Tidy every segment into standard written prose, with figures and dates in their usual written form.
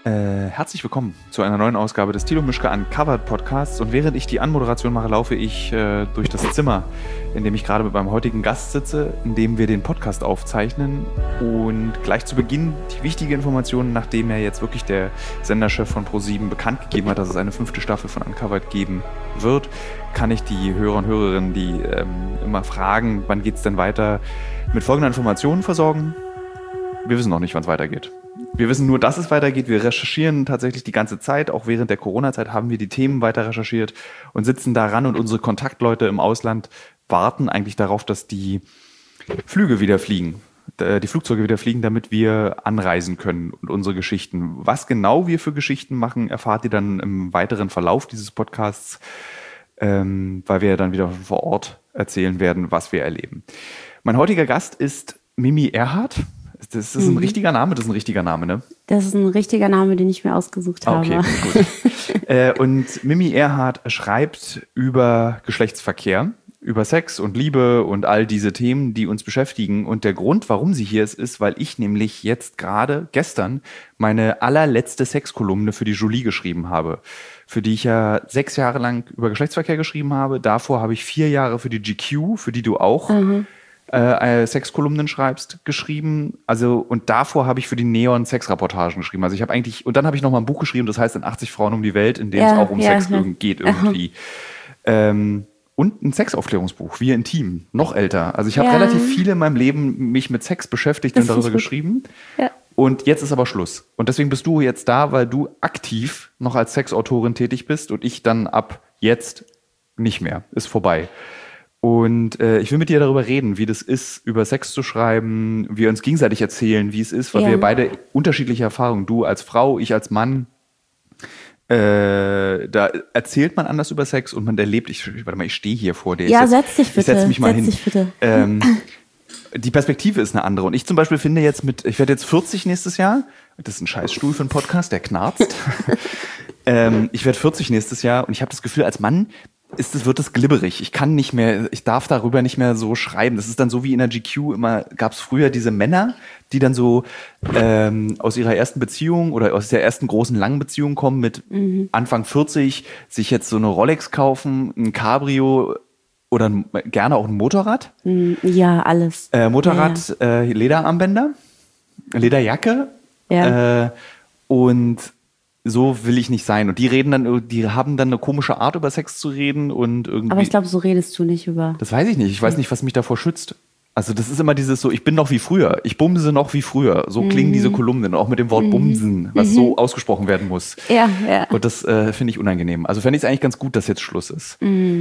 Herzlich willkommen zu einer neuen Ausgabe des Thilo Mischke Uncovered Podcasts. Und während ich die Anmoderation mache, laufe ich durch das Zimmer, in dem ich gerade mit meinem heutigen Gast sitze, in dem wir den Podcast aufzeichnen. Und gleich zu Beginn die wichtige Information, nachdem ja jetzt wirklich der Senderchef von ProSieben bekannt gegeben hat, dass es eine 5. Staffel von Uncovered geben wird, kann ich die Hörer und Hörerinnen, die immer fragen, wann geht es denn weiter, mit folgender Informationen versorgen. Wir wissen noch nicht, wann es weitergeht. Wir wissen nur, dass es weitergeht. Wir recherchieren tatsächlich die ganze Zeit. Auch während der Corona-Zeit haben wir die Themen weiter recherchiert und sitzen daran. Und unsere Kontaktleute im Ausland warten eigentlich darauf, dass die Flüge wieder fliegen, die Flugzeuge wieder fliegen, damit wir anreisen können und unsere Geschichten. Was genau wir für Geschichten machen, erfahrt ihr dann im weiteren Verlauf dieses Podcasts, weil wir dann wieder vor Ort erzählen werden, was wir erleben. Mein heutiger Gast ist Mimi Erhardt. Das ist ein richtiger Name, das ist ein richtiger Name, ne? Das ist ein richtiger Name, den ich mir ausgesucht habe. Okay, gut. Und Mimi Erhardt schreibt über Geschlechtsverkehr, über Sex und Liebe und all diese Themen, die uns beschäftigen. Und der Grund, warum sie hier ist, weil ich nämlich jetzt gerade gestern meine allerletzte Sexkolumne für die Jolie geschrieben habe, für die ich ja 6 Jahre lang über Geschlechtsverkehr geschrieben habe. Davor habe ich 4 Jahre für die GQ, für die du auch Sexkolumnen schreibst, geschrieben. Also, und davor habe ich für die Neon Sexreportagen geschrieben. Also ich habe eigentlich, und dann habe ich noch mal ein Buch geschrieben, das heißt in 80 Frauen um die Welt, in dem es auch um Sex geht irgendwie. Und ein Sexaufklärungsbuch, Wir Intim, noch älter. Also ich habe relativ viele in meinem Leben mich mit Sex beschäftigt und darüber geschrieben. Ja. Und jetzt ist aber Schluss. Und deswegen bist du jetzt da, weil du aktiv noch als Sexautorin tätig bist und ich dann ab jetzt nicht mehr. Ist vorbei. Und ich will mit dir darüber reden, wie das ist, über Sex zu schreiben, wir uns gegenseitig erzählen, wie es ist, weil wir beide unterschiedliche Erfahrungen, du als Frau, ich als Mann, da erzählt man anders über Sex und man erlebt, ich stehe hier vor dir. Ja, setz dich bitte. Ich setz mich mal hin. Dich bitte. Die Perspektive ist eine andere. Und ich zum Beispiel finde jetzt ich werde jetzt 40 nächstes Jahr, das ist ein Scheißstuhl für einen Podcast, der knarzt. Ich werde 40 nächstes Jahr und ich habe das Gefühl, als Mann wird es glibberig. Ich darf darüber nicht mehr so schreiben. Das ist dann so wie in der GQ immer, gab es früher diese Männer, die dann so aus ihrer ersten Beziehung oder aus der ersten großen langen Beziehung kommen mit Anfang 40, sich jetzt so eine Rolex kaufen, ein Cabrio oder gerne auch ein Motorrad. Ja, alles. Motorrad, Lederarmbänder, Lederjacke und so will ich nicht sein. Und die haben dann eine komische Art, über Sex zu reden und irgendwie. Aber ich glaube, so redest du nicht über. Das weiß ich nicht. Ich weiß nicht, was mich davor schützt. Also das ist immer dieses so, ich bin noch wie früher. Ich bumse noch wie früher. So klingen diese Kolumnen. Auch mit dem Wort bumsen, was so ausgesprochen werden muss. Ja. Und das finde ich unangenehm. Also fände ich es eigentlich ganz gut, dass jetzt Schluss ist.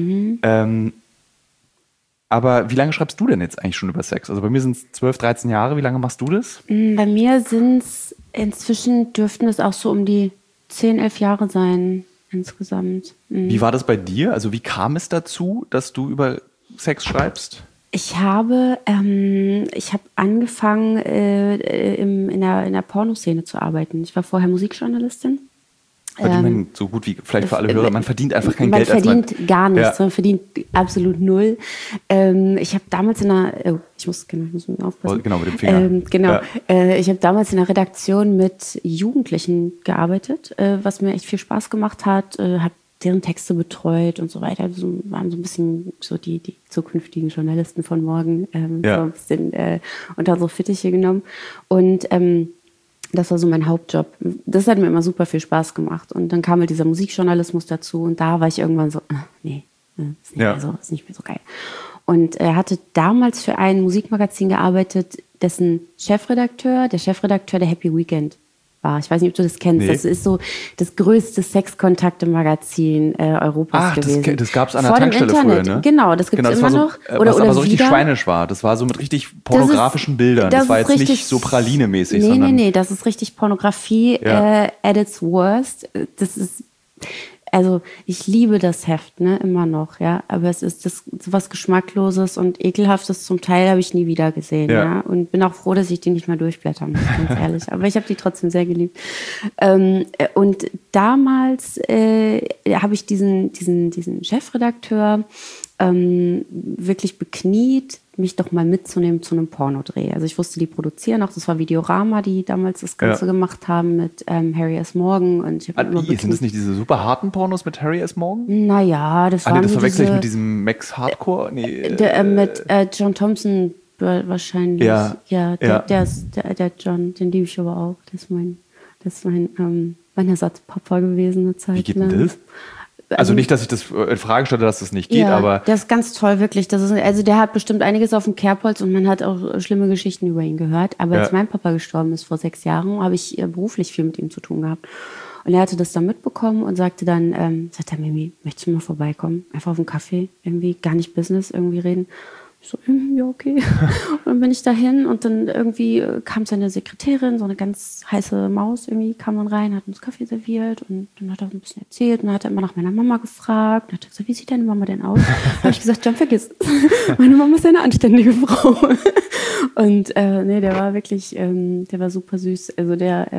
Aber wie lange schreibst du denn jetzt eigentlich schon über Sex? Also bei mir sind es 12, 13 Jahre. Wie lange machst du das? Bei mir sind es, inzwischen dürften es auch so um die 10, 11 Jahre sein insgesamt. Wie war das bei dir? Also wie kam es dazu, dass du über Sex schreibst? Ich habe angefangen, in der Pornoszene zu arbeiten. Ich war vorher Musikjournalistin. Verdient man so gut wie vielleicht für alle Hörer, man verdient einfach kein Geld. Man verdient gar nichts, man verdient absolut null. Ich habe damals ich muss aufpassen. Genau, mit dem Finger. Ich habe damals in der Redaktion mit Jugendlichen gearbeitet, was mir echt viel Spaß gemacht hat. Habe deren Texte betreut und so weiter. Also waren so ein bisschen so die zukünftigen Journalisten von morgen so ein bisschen unter unsere Fittiche genommen. Und das war so mein Hauptjob. Das hat mir immer super viel Spaß gemacht. Und dann kam halt dieser Musikjournalismus dazu. Und da war ich irgendwann so, ist nicht mehr so geil. Und er hatte damals für ein Musikmagazin gearbeitet, dessen Chefredakteur der Happy Weekend war. Ich weiß nicht, ob du das kennst. Nee. Das ist so das größte Sexkontakte-Magazin Europas gewesen. Das gab es an der Tankstelle früher, ne? Genau, das gibt es immer noch. Was aber so richtig schweinisch war. Das war so mit richtig pornografischen Bildern. Das war jetzt richtig, nicht so Praline-mäßig. Nee, das ist richtig Pornografie at its worst. Das ist, also ich liebe das Heft, ne, immer noch, ja, aber es ist sowas Geschmackloses und Ekelhaftes zum Teil habe ich nie wieder gesehen, ja, und bin auch froh, dass ich die nicht mehr durchblättern muss, ganz ehrlich, aber ich habe die trotzdem sehr geliebt. Und damals habe ich diesen Chefredakteur wirklich bekniet, mich doch mal mitzunehmen zu einem Pornodreh. Also ich wusste, die produzieren auch, das war Videorama, die damals das Ganze gemacht haben mit Harry S. Morgan. Und ich sind das nicht diese super harten Pornos mit Harry S. Morgan? Naja, das waren das verwechsel ich mit diesem Max Hardcore? Nee, mit John Thompson wahrscheinlich. Der John, den liebe ich aber auch. Das ist mein Ersatzpapa gewesen eine Zeit lang. Wie geht denn das? Also nicht, dass ich das in Frage stelle, dass das nicht geht, aber... Der ist ganz toll, wirklich. Also der hat bestimmt einiges auf dem Kerbholz und man hat auch schlimme Geschichten über ihn gehört. Aber als mein Papa gestorben ist vor 6 Jahren, habe ich beruflich viel mit ihm zu tun gehabt. Und er hatte das dann mitbekommen und sagte dann, Mimi, möchtest du mal vorbeikommen? Einfach auf einen Kaffee, irgendwie gar nicht Business, irgendwie reden. Ich so, ja, okay. Und dann bin ich dahin und dann irgendwie kam seine Sekretärin, so eine ganz heiße Maus irgendwie, kam dann rein, hat uns Kaffee serviert und dann hat er ein bisschen erzählt und dann hat er immer nach meiner Mama gefragt. Und hat er gesagt, wie sieht deine Mama denn aus? Da habe ich gesagt, John, vergiss. Meine Mama ist eine anständige Frau. Und der war wirklich, der war super süß. Also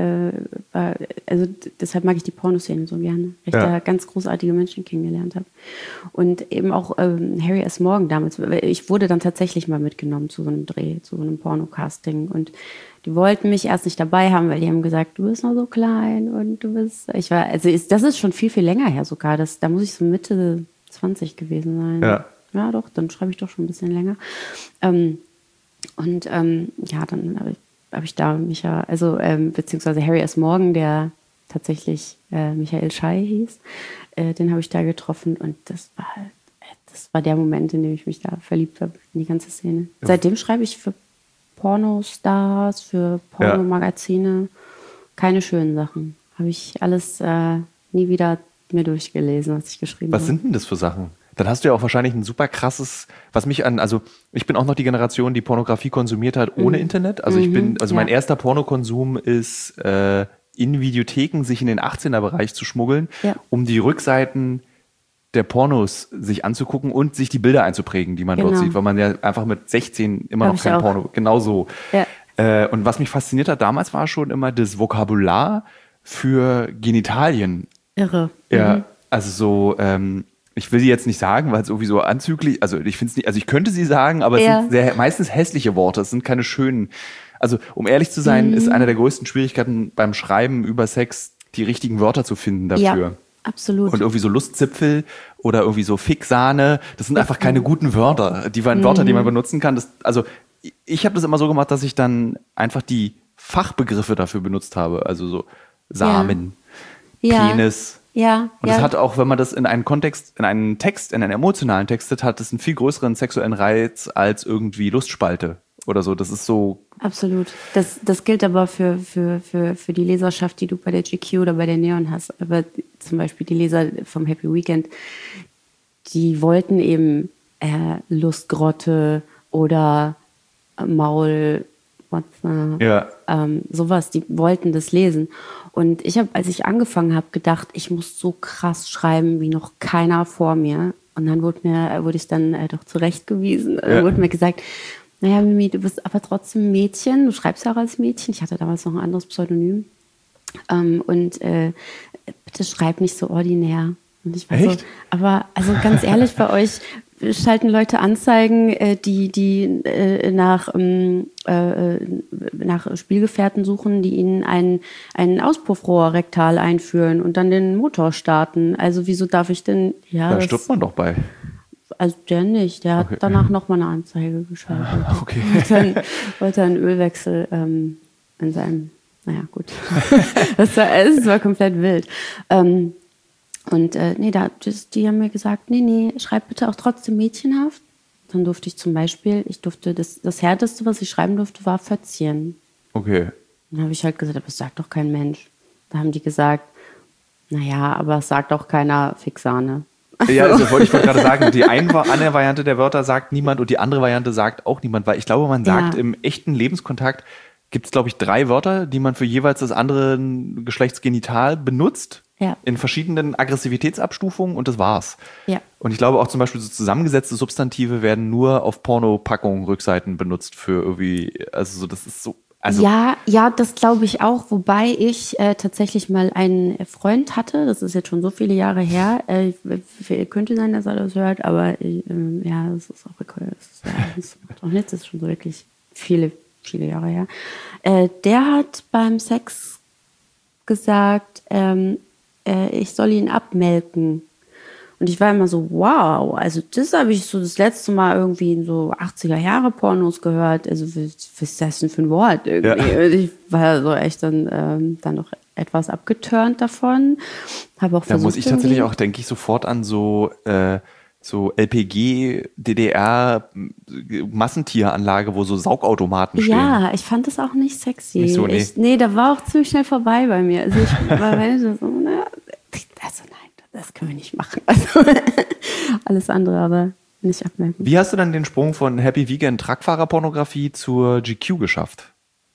deshalb mag ich die Pornoszene so gerne, weil ich da ganz großartige Menschen kennengelernt habe. Und eben auch Harry S. Morgan damals. Ich wurde dann tatsächlich mal mitgenommen zu so einem Dreh, zu so einem Pornocasting. Und die wollten mich erst nicht dabei haben, weil die haben gesagt, du bist noch so klein und das ist schon viel, viel länger her sogar. Da muss ich so Mitte 20 gewesen sein. Ja, doch, dann schreibe ich doch schon ein bisschen länger. Dann habe ich da beziehungsweise Harry S. Morgan, der tatsächlich Michael Schei hieß, den habe ich da getroffen und das war der Moment, in dem ich mich da verliebt habe in die ganze Szene. Ja. Seitdem schreibe ich für Pornostars, für Pornomagazine, keine schönen Sachen. Habe ich alles nie wieder mir durchgelesen, was ich geschrieben habe. Was sind denn das für Sachen? Dann hast du ja auch wahrscheinlich ein super krasses, ich bin auch noch die Generation, die Pornografie konsumiert hat ohne Internet. Also mein erster Pornokonsum ist in Videotheken sich in den 18er-Bereich zu schmuggeln, um die Rückseiten der Pornos sich anzugucken und sich die Bilder einzuprägen, die man dort sieht, weil man ja einfach mit 16 immer noch kein Porno, genau so. Ja. Und was mich fasziniert hat damals war schon immer das Vokabular für Genitalien. Irre. Ja, also so, ich will sie jetzt nicht sagen, weil es irgendwie so anzüglich, also ich finde es nicht, also ich könnte sie sagen, aber es sind meistens hässliche Worte, es sind keine schönen. Also um ehrlich zu sein, ist eine der größten Schwierigkeiten beim Schreiben über Sex, die richtigen Wörter zu finden dafür. Ja, absolut. Und irgendwie so Lustzipfel oder irgendwie so Ficksahne, das sind einfach keine guten Wörter. Die waren Wörter, die man benutzen kann. Ich habe das immer so gemacht, dass ich dann einfach die Fachbegriffe dafür benutzt habe. Also so Samen, Penis. Ja. Und das hat auch, wenn man das in einen Kontext, in einen emotionalen Text hat es einen viel größeren sexuellen Reiz als irgendwie Lustspalte oder so. Das ist so. Absolut. Das gilt aber für die Leserschaft, die du bei der GQ oder bei der Neon hast. Aber zum Beispiel die Leser vom Happy Weekend, die wollten eben Lustgrotte oder Maul, sowas, die wollten das lesen. Und ich habe, als ich angefangen habe, gedacht, ich muss so krass schreiben wie noch keiner vor mir. Und dann wurde ich dann doch zurechtgewiesen. Dann wurde mir gesagt, naja, Mimi, du bist aber trotzdem Mädchen, du schreibst ja auch als Mädchen. Ich hatte damals noch ein anderes Pseudonym. Bitte schreib nicht so ordinär. Und ich war Echt? so, aber also ganz ehrlich, bei euch schalten Leute Anzeigen, die nach Spielgefährten suchen, die ihnen ein Auspuffrohr rektal einführen und dann den Motor starten. Also wieso darf ich denn... Da stirbt man doch bei. Also der nicht, der hat danach nochmal eine Anzeige geschaltet. Okay. Wollte einen Ölwechsel in seinem... Naja, gut. Es war komplett wild. Die haben mir gesagt, nee, schreib bitte auch trotzdem mädchenhaft. Dann durfte ich zum Beispiel, das Härteste, was ich schreiben durfte, war Fötzchen. Okay. Dann habe ich halt gesagt, aber das sagt doch kein Mensch. Da haben die gesagt, naja, aber es sagt auch keiner Ficksahne. Ja, also wollte ich gerade sagen, die eine Variante der Wörter sagt niemand und die andere Variante sagt auch niemand, weil ich glaube, man sagt im echten Lebenskontakt, gibt es, glaube ich, 3 Wörter, die man für jeweils das andere Geschlechtsgenital benutzt. Ja. In verschiedenen Aggressivitätsabstufungen und das war's. Ja. Und ich glaube auch zum Beispiel so zusammengesetzte Substantive werden nur auf Pornopackungen, Rückseiten benutzt für irgendwie, also so, das ist so Also, ja, das glaube ich auch, wobei ich tatsächlich mal einen Freund hatte, das ist jetzt schon so viele Jahre her, könnte sein, dass er das hört, aber ja, das ist auch okay, das macht auch nichts, das ist schon so wirklich viele, viele Jahre her. Der hat beim Sex gesagt, ich soll ihn abmelken. Und ich war immer so, wow, also das habe ich so das letzte Mal irgendwie in so 80er-Jahre-Pornos gehört. Also was ist das denn für ein Wort irgendwie? Ja. Und ich war so echt dann noch etwas abgeturnt davon. Habe auch da versucht, muss ich tatsächlich auch, denke ich, sofort an so LPG, DDR, Massentieranlage, wo so Saugautomaten stehen. Ja, ich fand das auch nicht sexy. Nicht so, nee. Nee, da war auch ziemlich schnell vorbei bei mir. Also ich war so, nein, das können wir nicht machen. Also alles andere, aber nicht abmelden. Wie hast du dann den Sprung von Happy Vegan Truckfahrer-Pornografie zur GQ geschafft?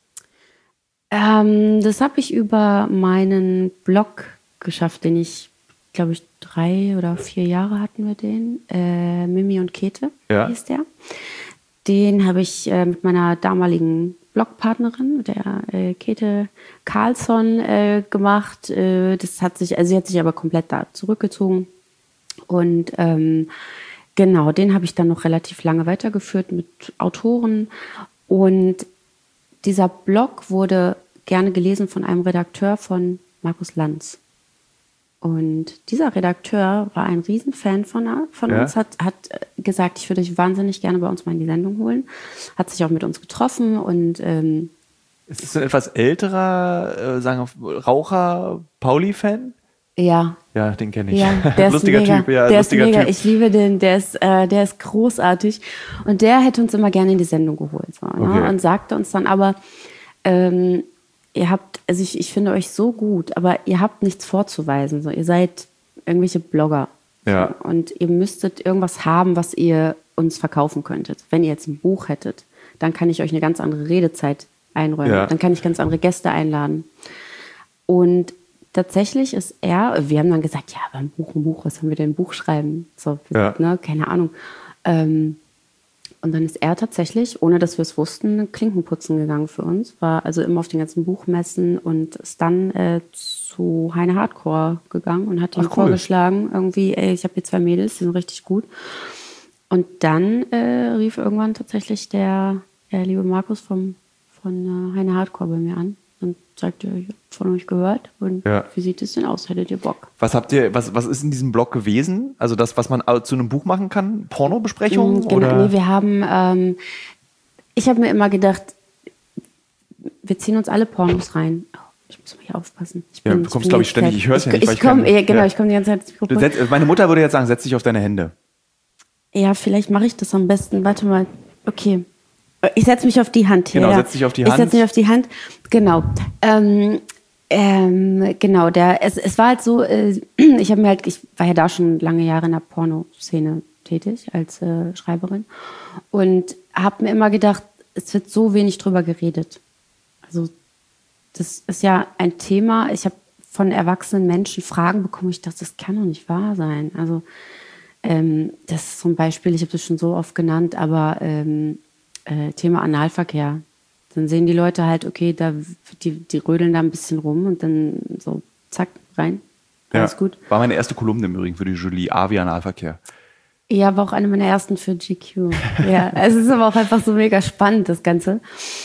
Das habe ich über meinen Blog geschafft, den ich, glaube ich, 3 oder 4 Jahre hatten wir den. Mimi und Käthe hieß der. Den habe ich mit meiner damaligen Blogpartnerin, mit der Käthe Karlsson, gemacht. Sie hat sich aber komplett da zurückgezogen. Und genau, den habe ich dann noch relativ lange weitergeführt mit Autoren. Und dieser Blog wurde gerne gelesen von einem Redakteur von Markus Lanz. Und dieser Redakteur war ein Riesenfan von uns, hat gesagt, ich würde dich wahnsinnig gerne bei uns mal in die Sendung holen. Hat sich auch mit uns getroffen und ist es ein etwas älterer, sagen wir, Raucher, Pauli-Fan? Ja. Ja, den kenne ich. Ja, der ist lustiger mega. Typ, ja, der lustiger ist mega. Typ. Ich liebe den, der ist großartig. Und der hätte uns immer gerne in die Sendung geholt. So, ne? Und sagte uns dann aber, ihr habt, also ich finde euch so gut, aber ihr habt nichts vorzuweisen. So, ihr seid irgendwelche Blogger. Ja. So, und ihr müsstet irgendwas haben, was ihr uns verkaufen könntet. Wenn ihr jetzt ein Buch hättet, dann kann ich euch eine ganz andere Redezeit einräumen. Ja. Dann kann ich ganz andere Gäste einladen. Und tatsächlich ist wir haben dann gesagt, ja, aber ein Buch, was sollen wir denn ein Buch schreiben? So, ne, keine Ahnung. Und dann ist er tatsächlich, ohne dass wir es wussten, Klinkenputzen gegangen für uns. War also immer auf den ganzen Buchmessen und ist dann zu Heine Hardcore gegangen und hat ihm vorgeschlagen, irgendwie, ich habe hier 2 Mädels, die sind richtig gut. Und dann rief irgendwann tatsächlich der liebe Markus von Heine Hardcore bei mir an und sagte, ich habe von euch gehört und wie sieht es denn aus? Hättet ihr Bock? Was ist in diesem Blog gewesen? Also das, was man zu einem Buch machen kann? Pornobesprechungen? Genau, oder? nee, wir haben, ich habe mir immer gedacht, wir ziehen uns alle Pornos rein. Oh, ich muss mal hier aufpassen. Du kommst, glaube ich, ständig, ich höre es ja nicht. Ich komme die ganze Zeit. Meine Mutter würde jetzt sagen, setz dich auf deine Hände. Ja, vielleicht mache ich das am besten. Warte mal, okay. Ich setze mich auf die Hand hier. Genau, setz dich auf die Hand. Ich setze mich auf die Hand, genau. Genau, es war halt so, ich war ja da schon lange Jahre in der Pornoszene tätig als Schreiberin und habe mir immer gedacht, es wird so wenig drüber geredet. Also das ist ja ein Thema, ich habe von erwachsenen Menschen Fragen bekommen, ich dachte, das kann doch nicht wahr sein. Also das ist zum Beispiel, ich habe das schon so oft genannt, aber Thema Analverkehr. Dann sehen die Leute halt, okay, die rödeln da ein bisschen rum und dann so, zack, rein. Alles gut. War meine erste Kolumne im Übrigen für die Julie A. wie Analverkehr. Ja, war auch eine meiner ersten für GQ. Ja, es ist aber auch einfach so mega spannend, das Ganze.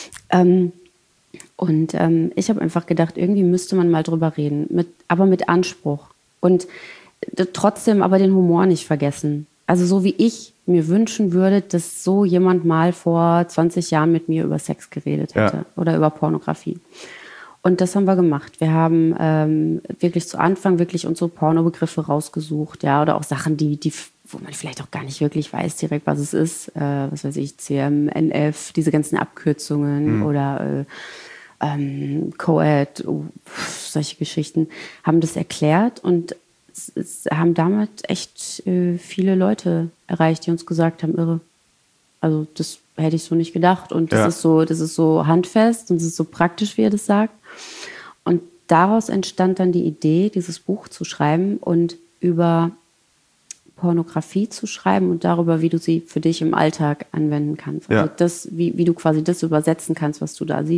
Ich habe einfach gedacht, irgendwie müsste man mal drüber reden, aber mit Anspruch. Und trotzdem aber den Humor nicht vergessen. Also so wie ich mir wünschen würde, dass so jemand mal vor 20 Jahren mit mir über Sex geredet hätte oder über Pornografie. Und das haben wir gemacht. Wir haben wirklich zu Anfang wirklich unsere Pornobegriffe rausgesucht, ja, oder auch Sachen, wo man vielleicht auch gar nicht wirklich weiß direkt, was es ist. Was weiß ich, CM, NF, diese ganzen Abkürzungen oder Co-Ed, solche Geschichten, haben das erklärt und es haben damit echt viele Leute erreicht, die uns gesagt haben, irre. Also das hätte ich so nicht gedacht. Und das ist so handfest und es ist so praktisch, wie er das sagt. Und daraus entstand dann die Idee, dieses Buch zu schreiben und über Pornografie zu schreiben und darüber, wie du sie für dich im Alltag anwenden kannst. Also wie du quasi das übersetzen kannst, was du da siehst.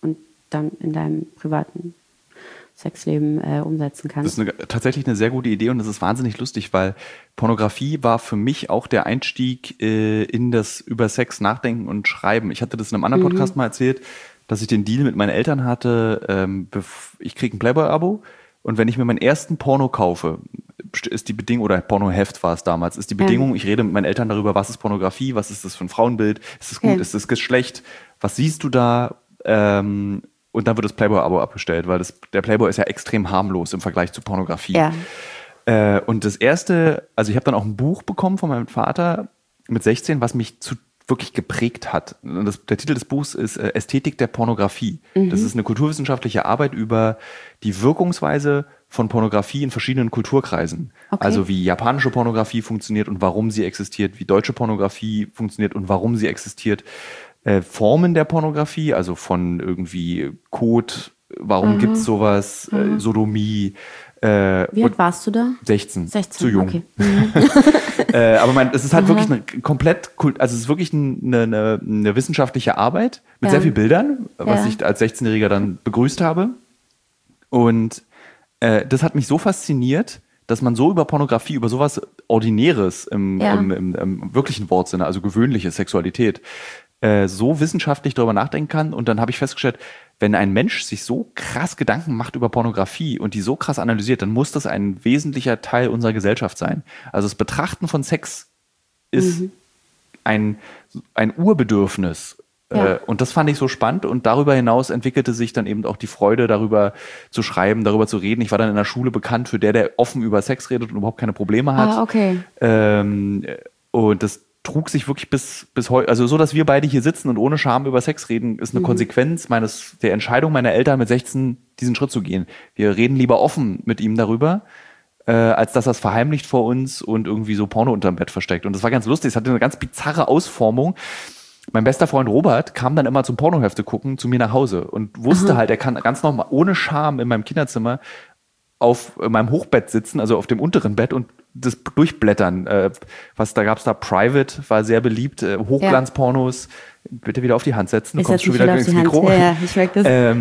und dann in deinem privaten Sexleben umsetzen kannst. Das ist tatsächlich eine sehr gute Idee und das ist wahnsinnig lustig, weil Pornografie war für mich auch der Einstieg in das über Sex nachdenken und schreiben. Ich hatte das in einem anderen Podcast mal erzählt, dass ich den Deal mit meinen Eltern hatte, ich kriege ein Playboy-Abo und wenn ich mir meinen ersten Porno kaufe, ist die Bedingung, oder Pornoheft war es damals, ist die Bedingung, ich rede mit meinen Eltern darüber, was ist Pornografie, was ist das für ein Frauenbild, ist das gut, ist das schlecht, was siehst du da? Und dann wird das Playboy-Abo abgestellt, weil der Playboy ist ja extrem harmlos im Vergleich zu Pornografie. Ja. Und das erste, also ich habe dann auch ein Buch bekommen von meinem Vater mit 16, was mich wirklich geprägt hat. Und der Titel des Buchs ist Ästhetik der Pornografie. Das ist eine kulturwissenschaftliche Arbeit über die Wirkungsweise von Pornografie in verschiedenen Kulturkreisen. Okay. Also wie japanische Pornografie funktioniert und warum sie existiert, wie deutsche Pornografie funktioniert und warum sie existiert. Formen der Pornografie, also von irgendwie Code, warum gibt es sowas, Sodomie. Wie alt warst du da? 16. 16, zu jung. Okay. Aber es ist halt wirklich eine also es ist wirklich eine wissenschaftliche Arbeit mit sehr vielen Bildern, was ich als 16-Jähriger dann begrüßt habe. Und das hat mich so fasziniert, dass man so über Pornografie, über sowas Ordinäres im wirklichen Wortsinne, also gewöhnliche Sexualität, so wissenschaftlich darüber nachdenken kann. Und dann habe ich festgestellt, wenn ein Mensch sich so krass Gedanken macht über Pornografie und die so krass analysiert, dann muss das ein wesentlicher Teil unserer Gesellschaft sein. Also das Betrachten von Sex ist ein Urbedürfnis. Ja. Und das fand ich so spannend. Und darüber hinaus entwickelte sich dann eben auch die Freude, darüber zu schreiben, darüber zu reden. Ich war dann in der Schule bekannt für der offen über Sex redet und überhaupt keine Probleme hat. Okay. Und das trug sich wirklich bis heute, also so, dass wir beide hier sitzen und ohne Scham über Sex reden, ist eine Konsequenz der Entscheidung meiner Eltern mit 16 diesen Schritt zu gehen. Wir reden lieber offen mit ihm darüber, als dass er es verheimlicht vor uns und irgendwie so Porno unterm Bett versteckt. Und das war ganz lustig, es hatte eine ganz bizarre Ausformung. Mein bester Freund Robert kam dann immer zum Pornohefte gucken zu mir nach Hause und wusste halt, er kann ganz normal ohne Scham in meinem Kinderzimmer auf meinem Hochbett sitzen, also auf dem unteren Bett und das durchblättern. Da gab es da Private, war sehr beliebt, Hochglanzpornos, bitte wieder auf die Hand setzen, du kommst schon wieder ins Mikro. Ja, ich merke das.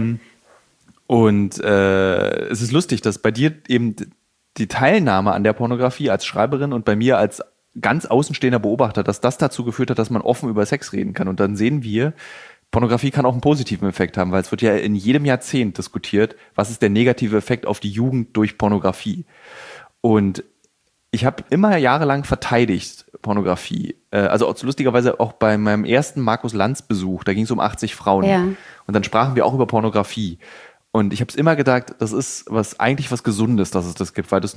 Und es ist lustig, dass bei dir eben die Teilnahme an der Pornografie als Schreiberin und bei mir als ganz außenstehender Beobachter, dass das dazu geführt hat, dass man offen über Sex reden kann. Und dann sehen wir, Pornografie kann auch einen positiven Effekt haben, weil es wird ja in jedem Jahrzehnt diskutiert, was ist der negative Effekt auf die Jugend durch Pornografie. Und ich habe immer jahrelang verteidigt Pornografie. Also lustigerweise auch bei meinem ersten Markus Lanz-Besuch, da ging es um 80 Frauen. Ja. Und dann sprachen wir auch über Pornografie. Und ich habe es immer gedacht, das ist eigentlich was Gesundes, dass es das gibt, weil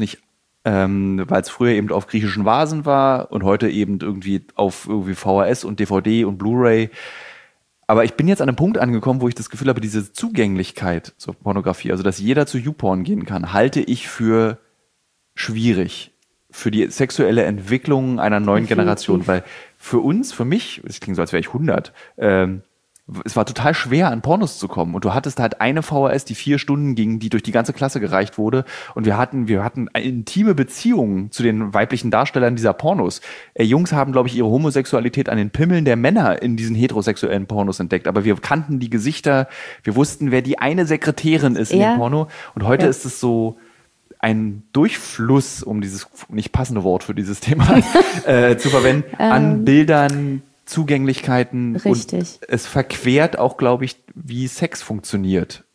es früher eben auf griechischen Vasen war und heute eben irgendwie auf irgendwie VHS und DVD und Blu-ray. Aber ich bin jetzt an einem Punkt angekommen, wo ich das Gefühl habe, diese Zugänglichkeit zur Pornografie, also dass jeder zu YouPorn gehen kann, halte ich für schwierig für die sexuelle Entwicklung einer neuen Generation. Weil für mich, es klingt so, als wäre ich 100, es war total schwer, an Pornos zu kommen. Und du hattest halt eine VHS, die 4 Stunden ging, die durch die ganze Klasse gereicht wurde. Und wir hatten intime Beziehungen zu den weiblichen Darstellern dieser Pornos. Jungs haben, glaube ich, ihre Homosexualität an den Pimmeln der Männer in diesen heterosexuellen Pornos entdeckt. Aber wir kannten die Gesichter, wir wussten, wer die eine Sekretärin ist in dem Porno. Und heute ist es so ein Durchfluss, um dieses nicht passende Wort für dieses Thema zu verwenden, an Bildern, Zugänglichkeiten. Richtig. Und es verquert auch, glaube ich, wie Sex funktioniert.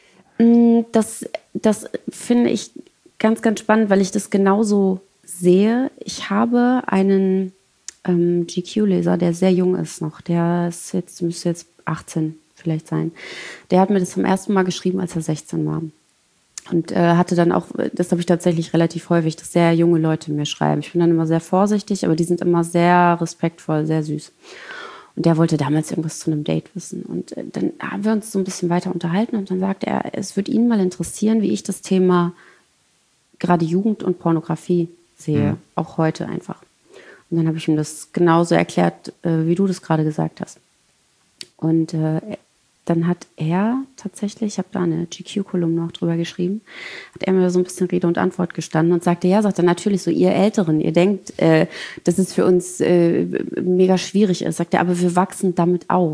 Das finde ich ganz, ganz spannend, weil ich das genauso sehe. Ich habe einen GQ-Leser, der sehr jung ist noch. Müsste jetzt 18 vielleicht sein. Der hat mir das zum ersten Mal geschrieben, als er 16 war. Und hatte dann auch, das habe ich tatsächlich relativ häufig, dass sehr junge Leute mir schreiben. Ich bin dann immer sehr vorsichtig, aber die sind immer sehr respektvoll, sehr süß. Und der wollte damals irgendwas zu einem Date wissen. Und dann haben wir uns so ein bisschen weiter unterhalten und dann sagte er, es würde ihn mal interessieren, wie ich das Thema gerade Jugend und Pornografie sehe, auch heute einfach. Und dann habe ich ihm das genauso erklärt, wie du das gerade gesagt hast. Und dann hat er tatsächlich, ich habe da eine GQ-Kolumne noch drüber geschrieben, hat er mir so ein bisschen Rede und Antwort gestanden und sagte, natürlich so, ihr Älteren, ihr denkt, dass es für uns mega schwierig ist. Sagt er, aber wir wachsen damit auf.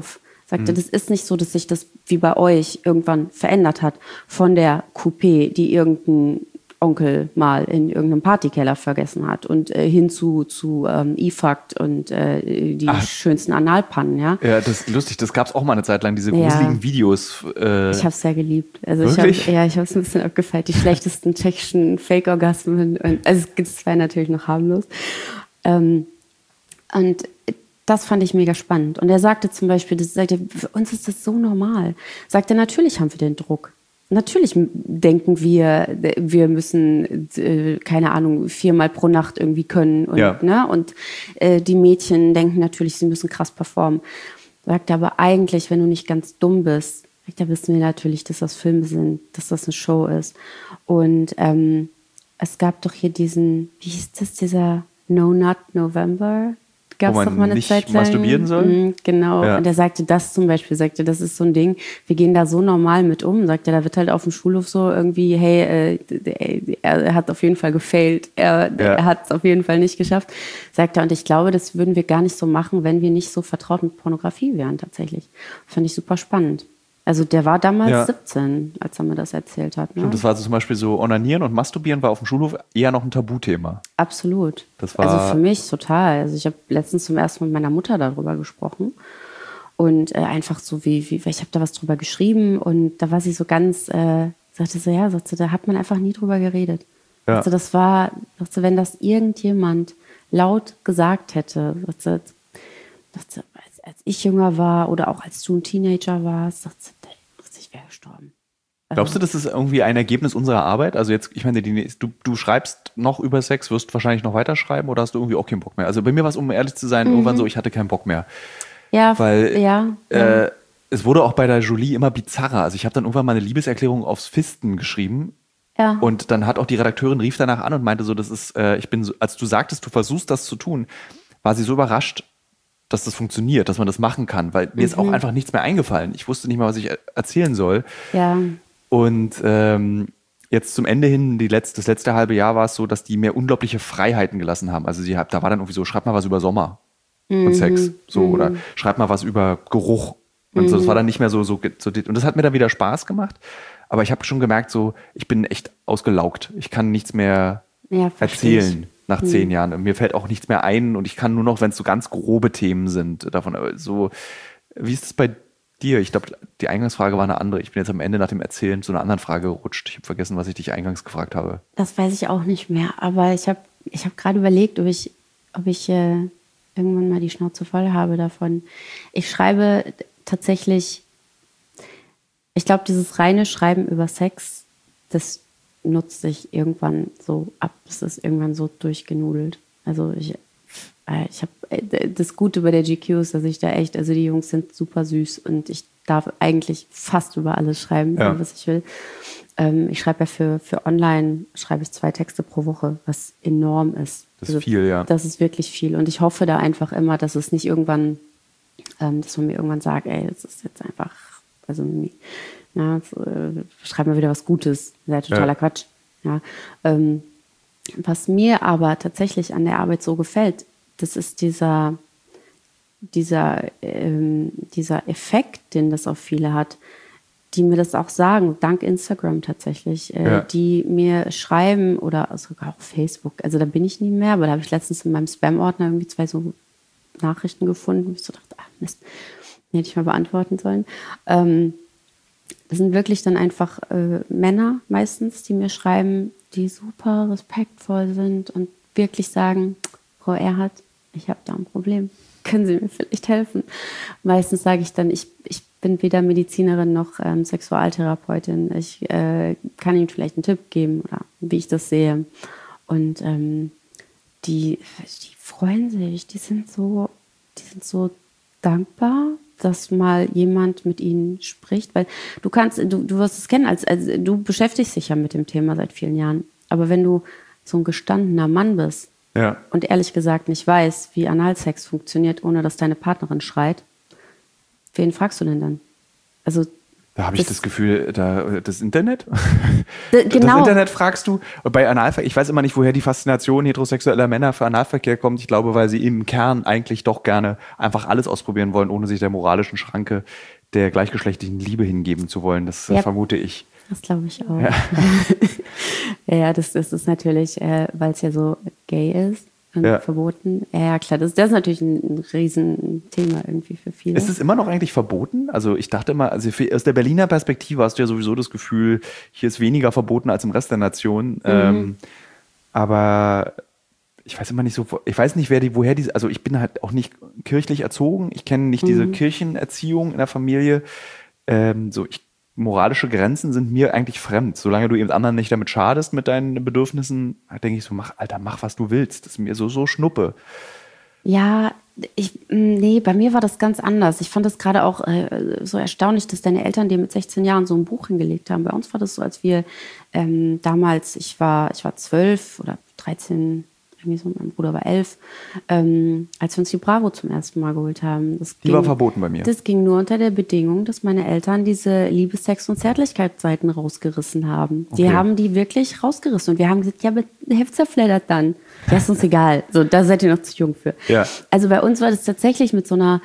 Sagte, das ist nicht so, dass sich das wie bei euch irgendwann verändert hat von der Coupé, die irgendein Onkel mal in irgendeinem Partykeller vergessen hat und hin zu E-Fakt und die schönsten Analpannen, ja. Ja, das ist lustig. Das gab es auch mal eine Zeit lang, diese gruseligen Videos. Ich habe es sehr geliebt. Also wirklich? ich habe es ein bisschen abgefeiert. Die schlechtesten tschechischen Fake-Orgasmen. Also es war natürlich noch harmlos. Und das fand ich mega spannend. Und er sagte zum Beispiel, für uns ist das so normal. Sagte, natürlich haben wir den Druck. Natürlich denken wir müssen, keine Ahnung, 4-mal pro Nacht irgendwie können. Und, ne? Und die Mädchen denken natürlich, sie müssen krass performen. Sagt aber eigentlich, wenn du nicht ganz dumm bist, da wissen wir natürlich, dass das Filme sind, dass das eine Show ist. Und es gab doch hier diesen, wie hieß das, dieser No Nut November? Gab es doch mal eine Zeit lang. Masturbieren soll? Genau. Ja. Und er sagte das zum Beispiel, das ist so ein Ding, wir gehen da so normal mit um. Sagte, da wird halt auf dem Schulhof so irgendwie, hey, er hat auf jeden Fall gefailt, er hat es auf jeden Fall nicht geschafft. Sagt er, und ich glaube, das würden wir gar nicht so machen, wenn wir nicht so vertraut mit Pornografie wären tatsächlich. Fand ich super spannend. Also der war damals 17, als er mir das erzählt hat. Ne? Und das war also zum Beispiel so, Onanieren und Masturbieren war auf dem Schulhof eher noch ein Tabuthema. Absolut. Das war also für mich total. Also ich habe letztens zum ersten Mal mit meiner Mutter darüber gesprochen. Und einfach so wie ich habe da was drüber geschrieben und da war sie so ganz, sagte, da hat man einfach nie drüber geredet. Ja. Also wenn das irgendjemand laut gesagt hätte, als ich jünger war oder auch als du ein Teenager warst, ich wäre gestorben. Glaubst du, das ist irgendwie ein Ergebnis unserer Arbeit? Also jetzt, ich meine, du schreibst noch über Sex, wirst wahrscheinlich noch weiterschreiben oder hast du irgendwie auch keinen Bock mehr? Also bei mir war es, um ehrlich zu sein, irgendwann so, ich hatte keinen Bock mehr. Ja, weil es wurde auch bei der Jolie immer bizarrer. Also ich habe dann irgendwann mal eine Liebeserklärung aufs Fisten geschrieben. Ja. Und dann hat auch die Redakteurin rief danach an und meinte so, das ist, als du sagtest, du versuchst das zu tun, war sie so überrascht, dass das funktioniert, dass man das machen kann, weil mir ist auch einfach nichts mehr eingefallen. Ich wusste nicht mal, was ich erzählen soll. Ja. Und jetzt zum Ende hin, das letzte halbe Jahr war es so, dass die mir unglaubliche Freiheiten gelassen haben. Also da war dann irgendwie so, schreib mal was über Sommer und Sex, so, oder schreib mal was über Geruch. Und so, das war dann nicht mehr so, und das hat mir dann wieder Spaß gemacht. Aber ich habe schon gemerkt, so, ich bin echt ausgelaugt. Ich kann nichts mehr erzählen nach 10 Jahren. Und mir fällt auch nichts mehr ein und ich kann nur noch, wenn es so ganz grobe Themen sind, davon so, wie ist es bei dir? Ich glaube, die Eingangsfrage war eine andere. Ich bin jetzt am Ende nach dem Erzählen zu einer anderen Frage gerutscht. Ich habe vergessen, was ich dich eingangs gefragt habe. Das weiß ich auch nicht mehr, aber ich hab gerade überlegt, ob ich irgendwann mal die Schnauze voll habe davon. Ich schreibe tatsächlich, ich glaube, dieses reine Schreiben über Sex, das nutzt sich irgendwann so ab. Das ist irgendwann so durchgenudelt. Also ich habe das Gute bei der GQ ist, dass ich da echt, also die Jungs sind super süß und ich darf eigentlich fast über alles schreiben, was ich will. Ich schreibe ja für online, schreibe ich 2 Texte pro Woche, was enorm ist. Das ist viel, ja. Das ist wirklich viel und ich hoffe da einfach immer, dass es nicht irgendwann, dass man mir irgendwann sagt, ey, das ist jetzt einfach, also schreib mal wieder was Gutes. Das ist ja totaler Quatsch. Ja. Was mir aber tatsächlich an der Arbeit so gefällt, das ist dieser Effekt, den das auf viele hat, die mir das auch sagen, dank Instagram tatsächlich, die mir schreiben oder sogar auf Facebook. Also da bin ich nie mehr, aber da habe ich letztens in meinem Spam-Ordner irgendwie 2 so Nachrichten gefunden, wo ich so dachte, Mist, die hätte ich mal beantworten sollen. Das sind wirklich dann einfach Männer meistens, die mir schreiben, die super respektvoll sind und wirklich sagen, Frau Erhardt, ich habe da ein Problem. Können Sie mir vielleicht helfen? Meistens sage ich dann, ich bin weder Medizinerin noch Sexualtherapeutin. Ich kann Ihnen vielleicht einen Tipp geben oder wie ich das sehe. Und die freuen sich, die sind so dankbar, dass mal jemand mit ihnen spricht, weil du wirst es kennen, als du beschäftigst dich ja mit dem Thema seit vielen Jahren, aber wenn du so ein gestandener Mann bist und ehrlich gesagt nicht weißt, wie Analsex funktioniert, ohne dass deine Partnerin schreit, wen fragst du denn dann? Also Da habe ich das Gefühl, das Internet? Genau. Das Internet fragst du. Bei Analverkehr, ich weiß immer nicht, woher die Faszination heterosexueller Männer für Analverkehr kommt. Ich glaube, weil sie im Kern eigentlich doch gerne einfach alles ausprobieren wollen, ohne sich der moralischen Schranke der gleichgeschlechtlichen Liebe hingeben zu wollen. Das vermute ich. Das glaube ich auch. Ja, das ist natürlich, weil es ja so gay ist. Verboten. Ja, klar, das ist natürlich ein Riesenthema irgendwie für viele. Ist es immer noch eigentlich verboten? Also ich dachte immer, also aus der Berliner Perspektive hast du ja sowieso das Gefühl, hier ist weniger verboten als im Rest der Nation. Aber ich weiß immer nicht so, ich weiß nicht, woher diese, also ich bin halt auch nicht kirchlich erzogen, ich kenne nicht diese Kirchenerziehung in der Familie. Moralische Grenzen sind mir eigentlich fremd. Solange du eben anderen nicht damit schadest mit deinen Bedürfnissen, denke ich so, mach, was du willst. Das ist mir so Schnuppe. Ja, bei mir war das ganz anders. Ich fand das gerade auch so erstaunlich, dass deine Eltern dir mit 16 Jahren so ein Buch hingelegt haben. Bei uns war das so, als wir damals, ich war 12 oder 13, irgendwie so, mein Bruder war 11, als wir uns die Bravo zum ersten Mal geholt haben. Die war verboten bei mir. Das ging nur unter der Bedingung, dass meine Eltern diese Liebes-, Sex- und Zärtlichkeitsseiten rausgerissen haben. Okay. Die haben die wirklich rausgerissen. Und wir haben gesagt, ja, aber Heft zerfleddert dann. Ja, ist uns egal. So, da seid ihr noch zu jung für. Ja. Also bei uns war das tatsächlich mit so einer,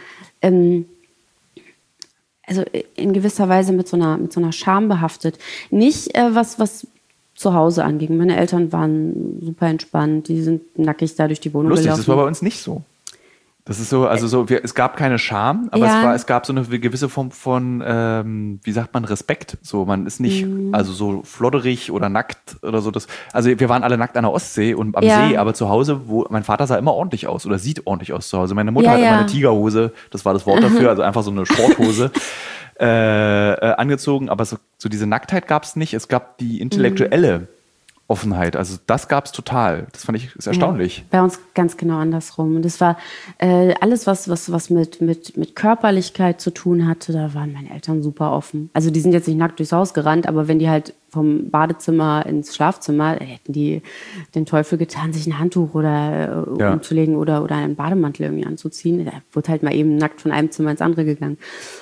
also in gewisser Weise mit so einer Scham behaftet. Nicht was zu Hause anging. Meine Eltern waren super entspannt, die sind nackig da durch die Wohnung gelaufen. Lustig, das war bei uns nicht so. Das ist so, also es gab keine Scham, aber es gab so eine gewisse Form von, wie sagt man, Respekt. So, man ist nicht, also so flodderig oder nackt oder so. Also wir waren alle nackt an der Ostsee und am See, aber zu Hause, mein Vater sah immer ordentlich aus oder sieht ordentlich aus zu Hause. Meine Mutter hat immer eine Tigerhose, das war das Wort dafür, also einfach so eine Sporthose. Angezogen, aber so diese Nacktheit gab es nicht. Es gab die intellektuelle Offenheit. Also das gab es total. Das fand ich ist erstaunlich. Ja, bei uns ganz genau andersrum. Und das war alles, was mit Körperlichkeit zu tun hatte, da waren meine Eltern super offen. Also die sind jetzt nicht nackt durchs Haus gerannt, aber wenn die halt vom Badezimmer ins Schlafzimmer, hätten die den Teufel getan, sich ein Handtuch oder umzulegen oder einen Bademantel irgendwie anzuziehen. Da wurde halt mal eben nackt von einem Zimmer ins andere gegangen.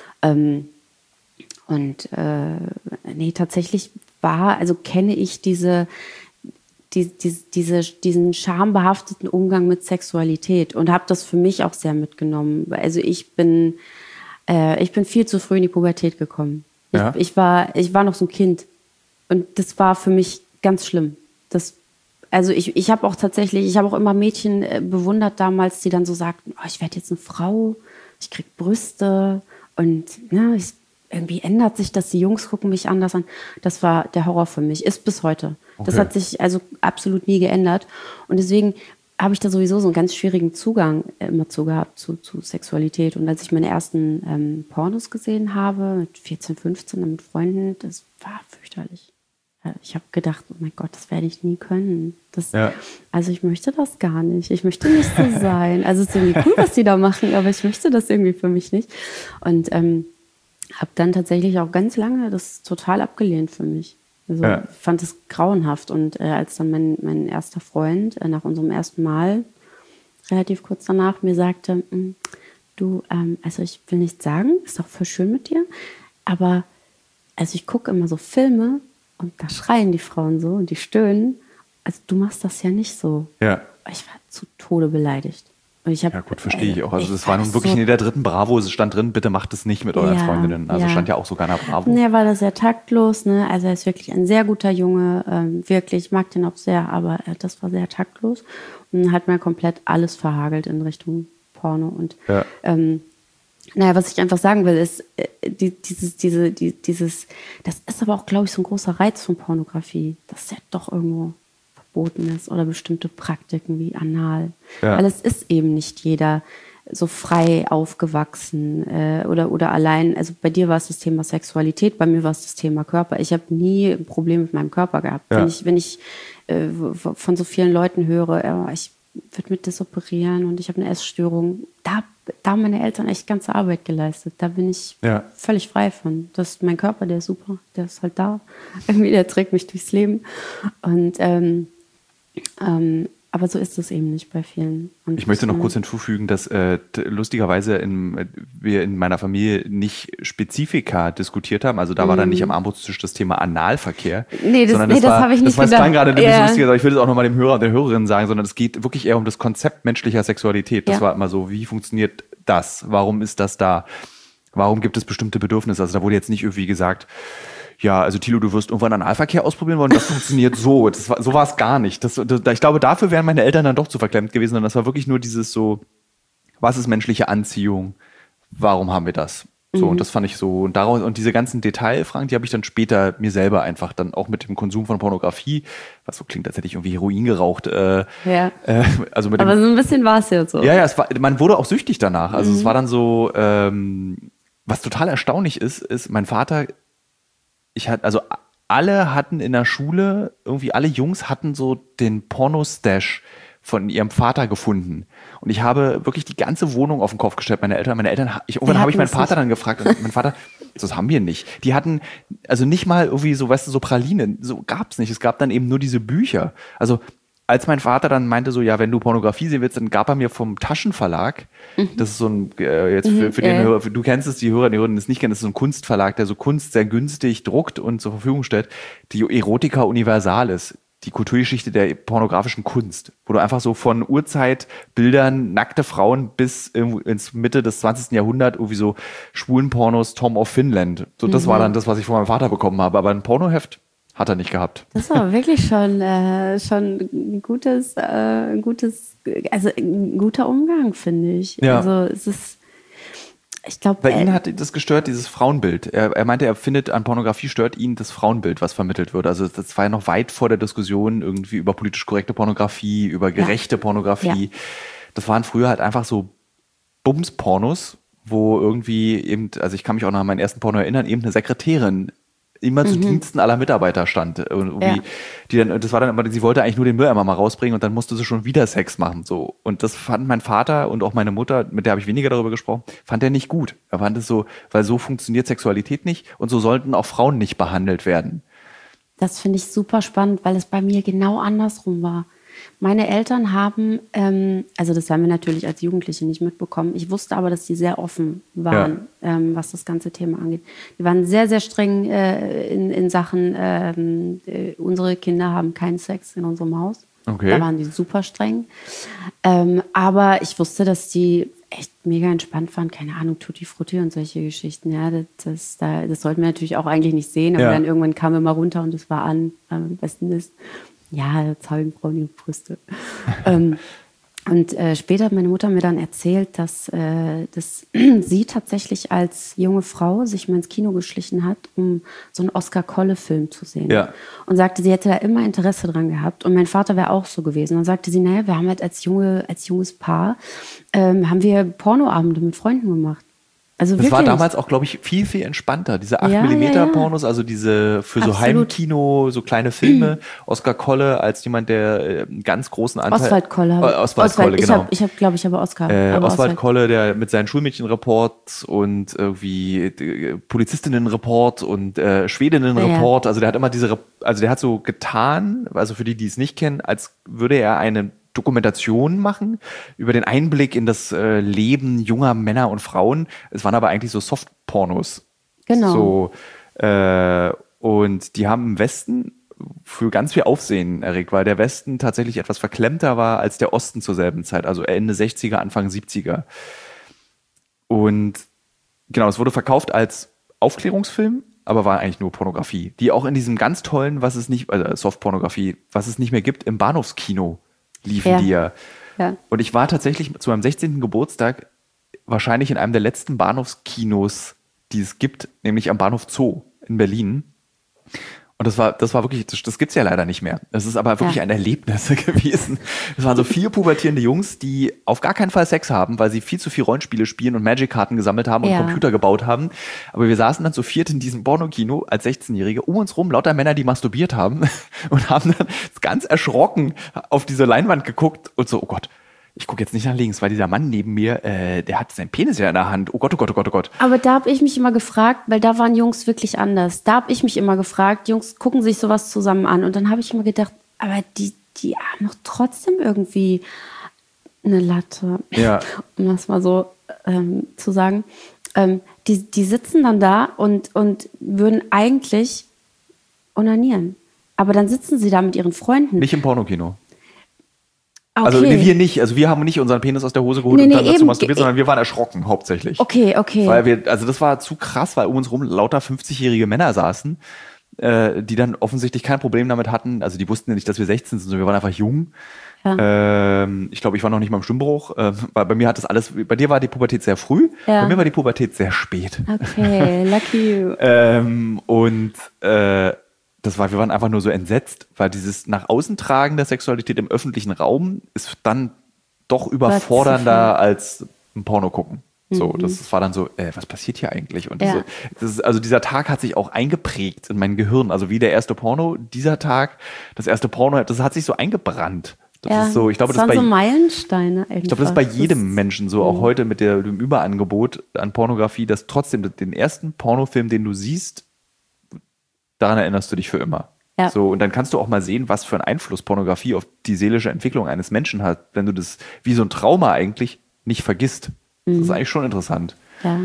Tatsächlich kenne ich diesen schambehafteten Umgang mit Sexualität und habe das für mich auch sehr mitgenommen. Also ich bin viel zu früh in die Pubertät gekommen. Ja. Ich war noch so ein Kind und das war für mich ganz schlimm. Ich habe auch immer Mädchen bewundert damals, die dann so sagten, ich werde jetzt eine Frau, ich krieg Brüste und irgendwie ändert sich das, die Jungs gucken mich anders an. Das war der Horror für mich, ist bis heute. Okay. Das hat sich also absolut nie geändert. Und deswegen habe ich da sowieso so einen ganz schwierigen Zugang immer zu gehabt zu Sexualität. Und als ich meine ersten Pornos gesehen habe, mit 14, 15, mit Freunden, das war fürchterlich. Ich habe gedacht, oh mein Gott, das werde ich nie können. Also ich möchte das gar nicht. Ich möchte nicht so sein. Also es ist irgendwie cool, was die da machen, aber ich möchte das irgendwie für mich nicht. Und habe dann tatsächlich auch ganz lange das total abgelehnt für mich. Also ich fand es grauenhaft. Und als dann mein erster Freund nach unserem ersten Mal relativ kurz danach mir sagte, also ich will nichts sagen, ist auch voll schön mit dir, aber also ich gucke immer so Filme und da schreien die Frauen so und die stöhnen. Also du machst das ja nicht so. Ja. Ich war zu Tode beleidigt. Und ja gut, verstehe ich auch. Also das war nun wirklich in der 3. Bravo, es stand drin, bitte macht es nicht mit euren Freundinnen. Also stand ja auch sogar in der Bravo. Er war da sehr taktlos, ne? Also er ist wirklich ein sehr guter Junge, wirklich, ich mag den auch sehr, aber das war sehr taktlos und hat mir komplett alles verhagelt in Richtung Porno. Und was ich einfach sagen will, ist, das ist aber auch, glaube ich, so ein großer Reiz von Pornografie, dass ja doch irgendwo verboten ist oder bestimmte Praktiken wie Anal. Ja. Weil es ist eben nicht jeder so frei aufgewachsen oder allein, also bei dir war es das Thema Sexualität, bei mir war es das Thema Körper. Ich habe nie ein Problem mit meinem Körper gehabt. Ja. Wenn ich von so vielen Leuten höre, ich würde mit das operieren und ich habe eine Essstörung, da haben meine Eltern echt ganze Arbeit geleistet. Da bin ich völlig frei von. Das ist mein Körper, der ist super, der ist halt da. Irgendwie, der trägt mich durchs Leben. Und Aber so ist es eben nicht bei vielen. Und ich möchte noch kurz hinzufügen, dass lustigerweise wir in meiner Familie nicht Spezifika diskutiert haben. Also da war dann nicht am Armbrotstisch das Thema Analverkehr. Nee, das habe ich nicht gedacht. Das klang gerade ein bisschen lustiger, aber ich will es auch nochmal dem Hörer und der Hörerin sagen, sondern es geht wirklich eher um das Konzept menschlicher Sexualität. Das war immer so, wie funktioniert das? Warum ist das da? Warum gibt es bestimmte Bedürfnisse? Also da wurde jetzt nicht irgendwie gesagt, ja, also Thilo, du wirst irgendwann Analverkehr ausprobieren wollen, das funktioniert so. So war es gar nicht. Ich glaube, dafür wären meine Eltern dann doch zu verklemmt gewesen. Und das war wirklich nur dieses so, was ist menschliche Anziehung? Warum haben wir das? So, und das fand ich so. Und diese ganzen Detailfragen, die habe ich dann später mir selber einfach dann auch mit dem Konsum von Pornografie, was so klingt, als hätte ich irgendwie Heroin geraucht. Aber so ein bisschen war es ja so. Ja, man wurde auch süchtig danach. Also es war dann so, was total erstaunlich ist, mein Vater, alle hatten in der Schule, irgendwie alle Jungs hatten so den Pornostash von ihrem Vater gefunden. Und ich habe wirklich die ganze Wohnung auf den Kopf gestellt, irgendwann habe ich meinen Vater dann gefragt und mein Vater, das haben wir nicht. Die hatten, also nicht mal irgendwie so, weißt du, so Pralinen, so gab's nicht. Es gab dann eben nur diese Bücher. Also als mein Vater dann meinte so, ja, wenn du Pornografie sehen willst, dann gab er mir vom Taschenverlag, das ist so ein, jetzt für den Hörer, du kennst es, die Hörer, die Hörerinnen es nicht kennen, das ist so ein Kunstverlag, der so Kunst sehr günstig druckt und zur Verfügung stellt, die Erotica Universalis, die Kulturgeschichte der pornografischen Kunst, wo du einfach so von Urzeitbildern, nackte Frauen bis ins Mitte des 20. Jahrhunderts irgendwie so schwulen Pornos, Tom of Finland. So, das war dann das, was ich von meinem Vater bekommen habe, aber ein Pornoheft hat er nicht gehabt. Das war wirklich schon ein guter Umgang, finde ich. Ja. Also es ist, ich glaube, bei ihm hat das gestört, dieses Frauenbild. Er meinte, er findet, an Pornografie stört ihn das Frauenbild, was vermittelt wird. Also das war ja noch weit vor der Diskussion irgendwie über politisch korrekte Pornografie, über gerechte Pornografie. Ja. Das waren früher halt einfach so Bums-Pornos, wo irgendwie eben, also ich kann mich auch noch an meinen ersten Porno erinnern, eben eine Sekretärin immer zu Diensten aller Mitarbeiter stand. Das war dann immer, sie wollte eigentlich nur den Mülleimer mal rausbringen und dann musste sie schon wieder Sex machen. So. Und das fand mein Vater und auch meine Mutter, mit der habe ich weniger darüber gesprochen, fand er nicht gut. Er fand es so, weil so funktioniert Sexualität nicht und so sollten auch Frauen nicht behandelt werden. Das finde ich super spannend, weil es bei mir genau andersrum war. Meine Eltern haben, also das haben wir natürlich als Jugendliche nicht mitbekommen. Ich wusste aber, dass die sehr offen waren, was das ganze Thema angeht. Die waren sehr, sehr streng in Sachen, unsere Kinder haben keinen Sex in unserem Haus. Okay. Da waren die super streng. Aber ich wusste, dass die echt mega entspannt waren. Keine Ahnung, Tutti Frutti und solche Geschichten. Ja, das sollten wir natürlich auch eigentlich nicht sehen. Aber dann irgendwann kamen wir mal runter und es war an. Am besten ist, ja, zaulenbraune Brüste. Und später hat meine Mutter mir dann erzählt, dass sie tatsächlich als junge Frau sich mal ins Kino geschlichen hat, um so einen Oskar-Kolle-Film zu sehen. Ja. Und sagte, sie hätte da immer Interesse dran gehabt. Und mein Vater wäre auch so gewesen. Dann sagte sie, naja, wir haben halt als junges Paar, haben wir Pornoabende mit Freunden gemacht. Also das war damals auch, glaube ich, viel, viel entspannter. Diese 8mm-Pornos, also diese für so Heimkino, so kleine Filme. Oskar Kolle als jemand, der einen ganz großen Anteil... Oswald Kolle. Oswald Kolle, genau. Ich habe aber Oscar. Oswald Kolle, der mit seinen Schulmädchenreport und irgendwie Polizistinnenreport und Schwedinnenreport. Also der hat immer der hat so getan, also für die es nicht kennen, als würde er eine Dokumentation machen über den Einblick in das Leben junger Männer und Frauen. Es waren aber eigentlich so Soft-Pornos. Genau. Und die haben im Westen für ganz viel Aufsehen erregt, weil der Westen tatsächlich etwas verklemmter war als der Osten zur selben Zeit, also Ende 60er, Anfang 70er. Und genau, es wurde verkauft als Aufklärungsfilm, aber war eigentlich nur Pornografie, die auch in diesem ganz tollen, Soft-Pornografie, was es nicht mehr gibt, im Bahnhofskino liefen die ja. Und ich war tatsächlich zu meinem 16. Geburtstag wahrscheinlich in einem der letzten Bahnhofskinos, die es gibt, nämlich am Bahnhof Zoo in Berlin. Und das war wirklich, das gibt's ja leider nicht mehr. Das ist aber wirklich ein Erlebnis gewesen. Es waren so 4 pubertierende Jungs, die auf gar keinen Fall Sex haben, weil sie viel zu viel Rollenspiele spielen und Magic-Karten gesammelt haben und Computer gebaut haben. Aber wir saßen dann zu 4 in diesem Pornokino als 16-Jährige, um uns rum lauter Männer, die masturbiert haben und haben dann ganz erschrocken auf diese Leinwand geguckt und so, oh Gott, ich gucke jetzt nicht nach links, weil dieser Mann neben mir, der hat seinen Penis ja in der Hand. Oh Gott, oh Gott, oh Gott, oh Gott. Aber da habe ich mich immer gefragt, weil da waren Jungs wirklich anders. Da habe ich mich immer gefragt, Jungs gucken sich sowas zusammen an. Und dann habe ich immer gedacht, aber die haben doch trotzdem irgendwie eine Latte, um das mal so zu sagen. Die sitzen dann da und würden eigentlich onanieren. Aber dann sitzen sie da mit ihren Freunden. Nicht im Pornokino. Okay. Also wir nicht. Also wir haben nicht unseren Penis aus der Hose geholt und dann dazu masturbiert, sondern wir waren erschrocken hauptsächlich. Okay. Weil das war zu krass, weil um uns rum lauter 50-jährige Männer saßen, die dann offensichtlich kein Problem damit hatten. Also die wussten ja nicht, dass wir 16 sind, sondern wir waren einfach jung. Ja. Ich glaube, ich war noch nicht mal im Stimmbruch. Weil bei mir hat das alles, bei dir war die Pubertät sehr früh, bei mir war die Pubertät sehr spät. Okay, lucky you. Wir waren einfach nur so entsetzt, weil dieses nach außen tragen der Sexualität im öffentlichen Raum ist dann doch überfordernder als ein Porno gucken. So, das war dann so, was passiert hier eigentlich? Und also dieser Tag hat sich auch eingeprägt in mein Gehirn. Also wie der erste Porno, dieser Tag, das erste Porno, das hat sich so eingebrannt. Das ist so, ich glaube, das waren so Meilensteine einfach. Ich glaube, das ist bei jedem Menschen so, auch heute mit dem Überangebot an Pornografie, dass trotzdem den ersten Pornofilm, den du siehst, daran erinnerst du dich für immer. Ja. So, und dann kannst du auch mal sehen, was für einen Einfluss Pornografie auf die seelische Entwicklung eines Menschen hat, wenn du das wie so ein Trauma eigentlich nicht vergisst. Das ist eigentlich schon interessant. Ja.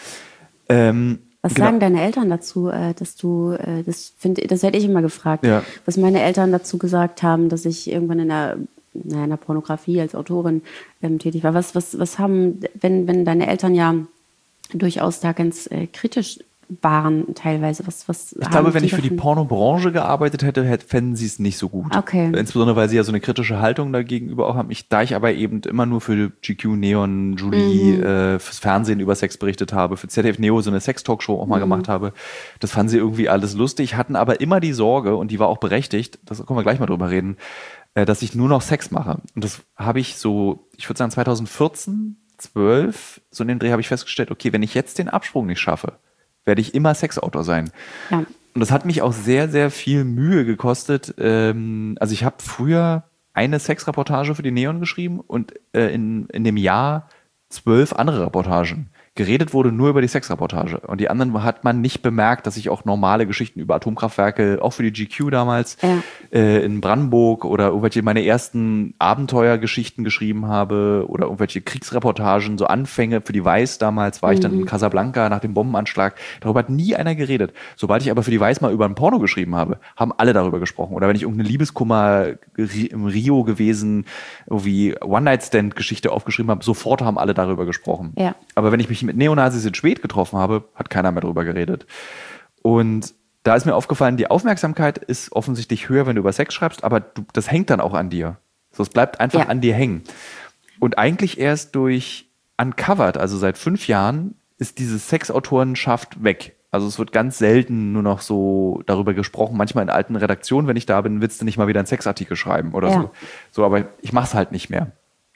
Was sagen deine Eltern dazu, dass du, das hätte ich immer gefragt, was meine Eltern dazu gesagt haben, dass ich irgendwann in der Pornografie als Autorin tätig war. Was haben, wenn deine Eltern ja durchaus da ganz kritisch waren teilweise. Ich glaube, wenn ich für die Pornobranche gearbeitet hätte, fänden sie es nicht so gut. Okay. Insbesondere, weil sie ja so eine kritische Haltung dagegenüber auch haben. Da ich aber eben immer nur für GQ, Neon, Julie, fürs Fernsehen über Sex berichtet habe, für ZDF Neo so eine Sex-Talkshow auch mal gemacht habe, das fanden sie irgendwie alles lustig, hatten aber immer die Sorge, und die war auch berechtigt, das können wir gleich mal drüber reden, dass ich nur noch Sex mache. Und das habe ich so, ich würde sagen 2014, 12, so in dem Dreh habe ich festgestellt, okay, wenn ich jetzt den Absprung nicht schaffe, werde ich immer Sexautor sein. Ja. Und das hat mich auch sehr, sehr viel Mühe gekostet. Also ich habe früher eine Sexreportage für die Neon geschrieben und in dem Jahr 12 andere Reportagen. Geredet wurde nur über die Sexreportage. Und die anderen hat man nicht bemerkt, dass ich auch normale Geschichten über Atomkraftwerke, auch für die GQ damals, in Brandenburg oder irgendwelche meine ersten Abenteuergeschichten geschrieben habe oder irgendwelche Kriegsreportagen, so Anfänge für die Weiß damals, war ich dann in Casablanca nach dem Bombenanschlag. Darüber hat nie einer geredet. Sobald ich aber für die Weiß mal über ein Porno geschrieben habe, haben alle darüber gesprochen. Oder wenn ich irgendeine Liebeskummer im Rio gewesen, irgendwie One-Night-Stand-Geschichte aufgeschrieben habe, sofort haben alle darüber gesprochen. Ja. Aber wenn ich mich mit Neonazis in Schwedt getroffen habe, hat keiner mehr drüber geredet. Und da ist mir aufgefallen, die Aufmerksamkeit ist offensichtlich höher, wenn du über Sex schreibst, aber das hängt dann auch an dir. So, es bleibt einfach an dir hängen. Und eigentlich erst durch Uncovered, also seit 5 Jahren, ist diese Sexautorenschaft weg. Also es wird ganz selten nur noch so darüber gesprochen. Manchmal in alten Redaktionen, wenn ich da bin, willst du nicht mal wieder einen Sexartikel schreiben oder so. So, aber ich mache es halt nicht mehr.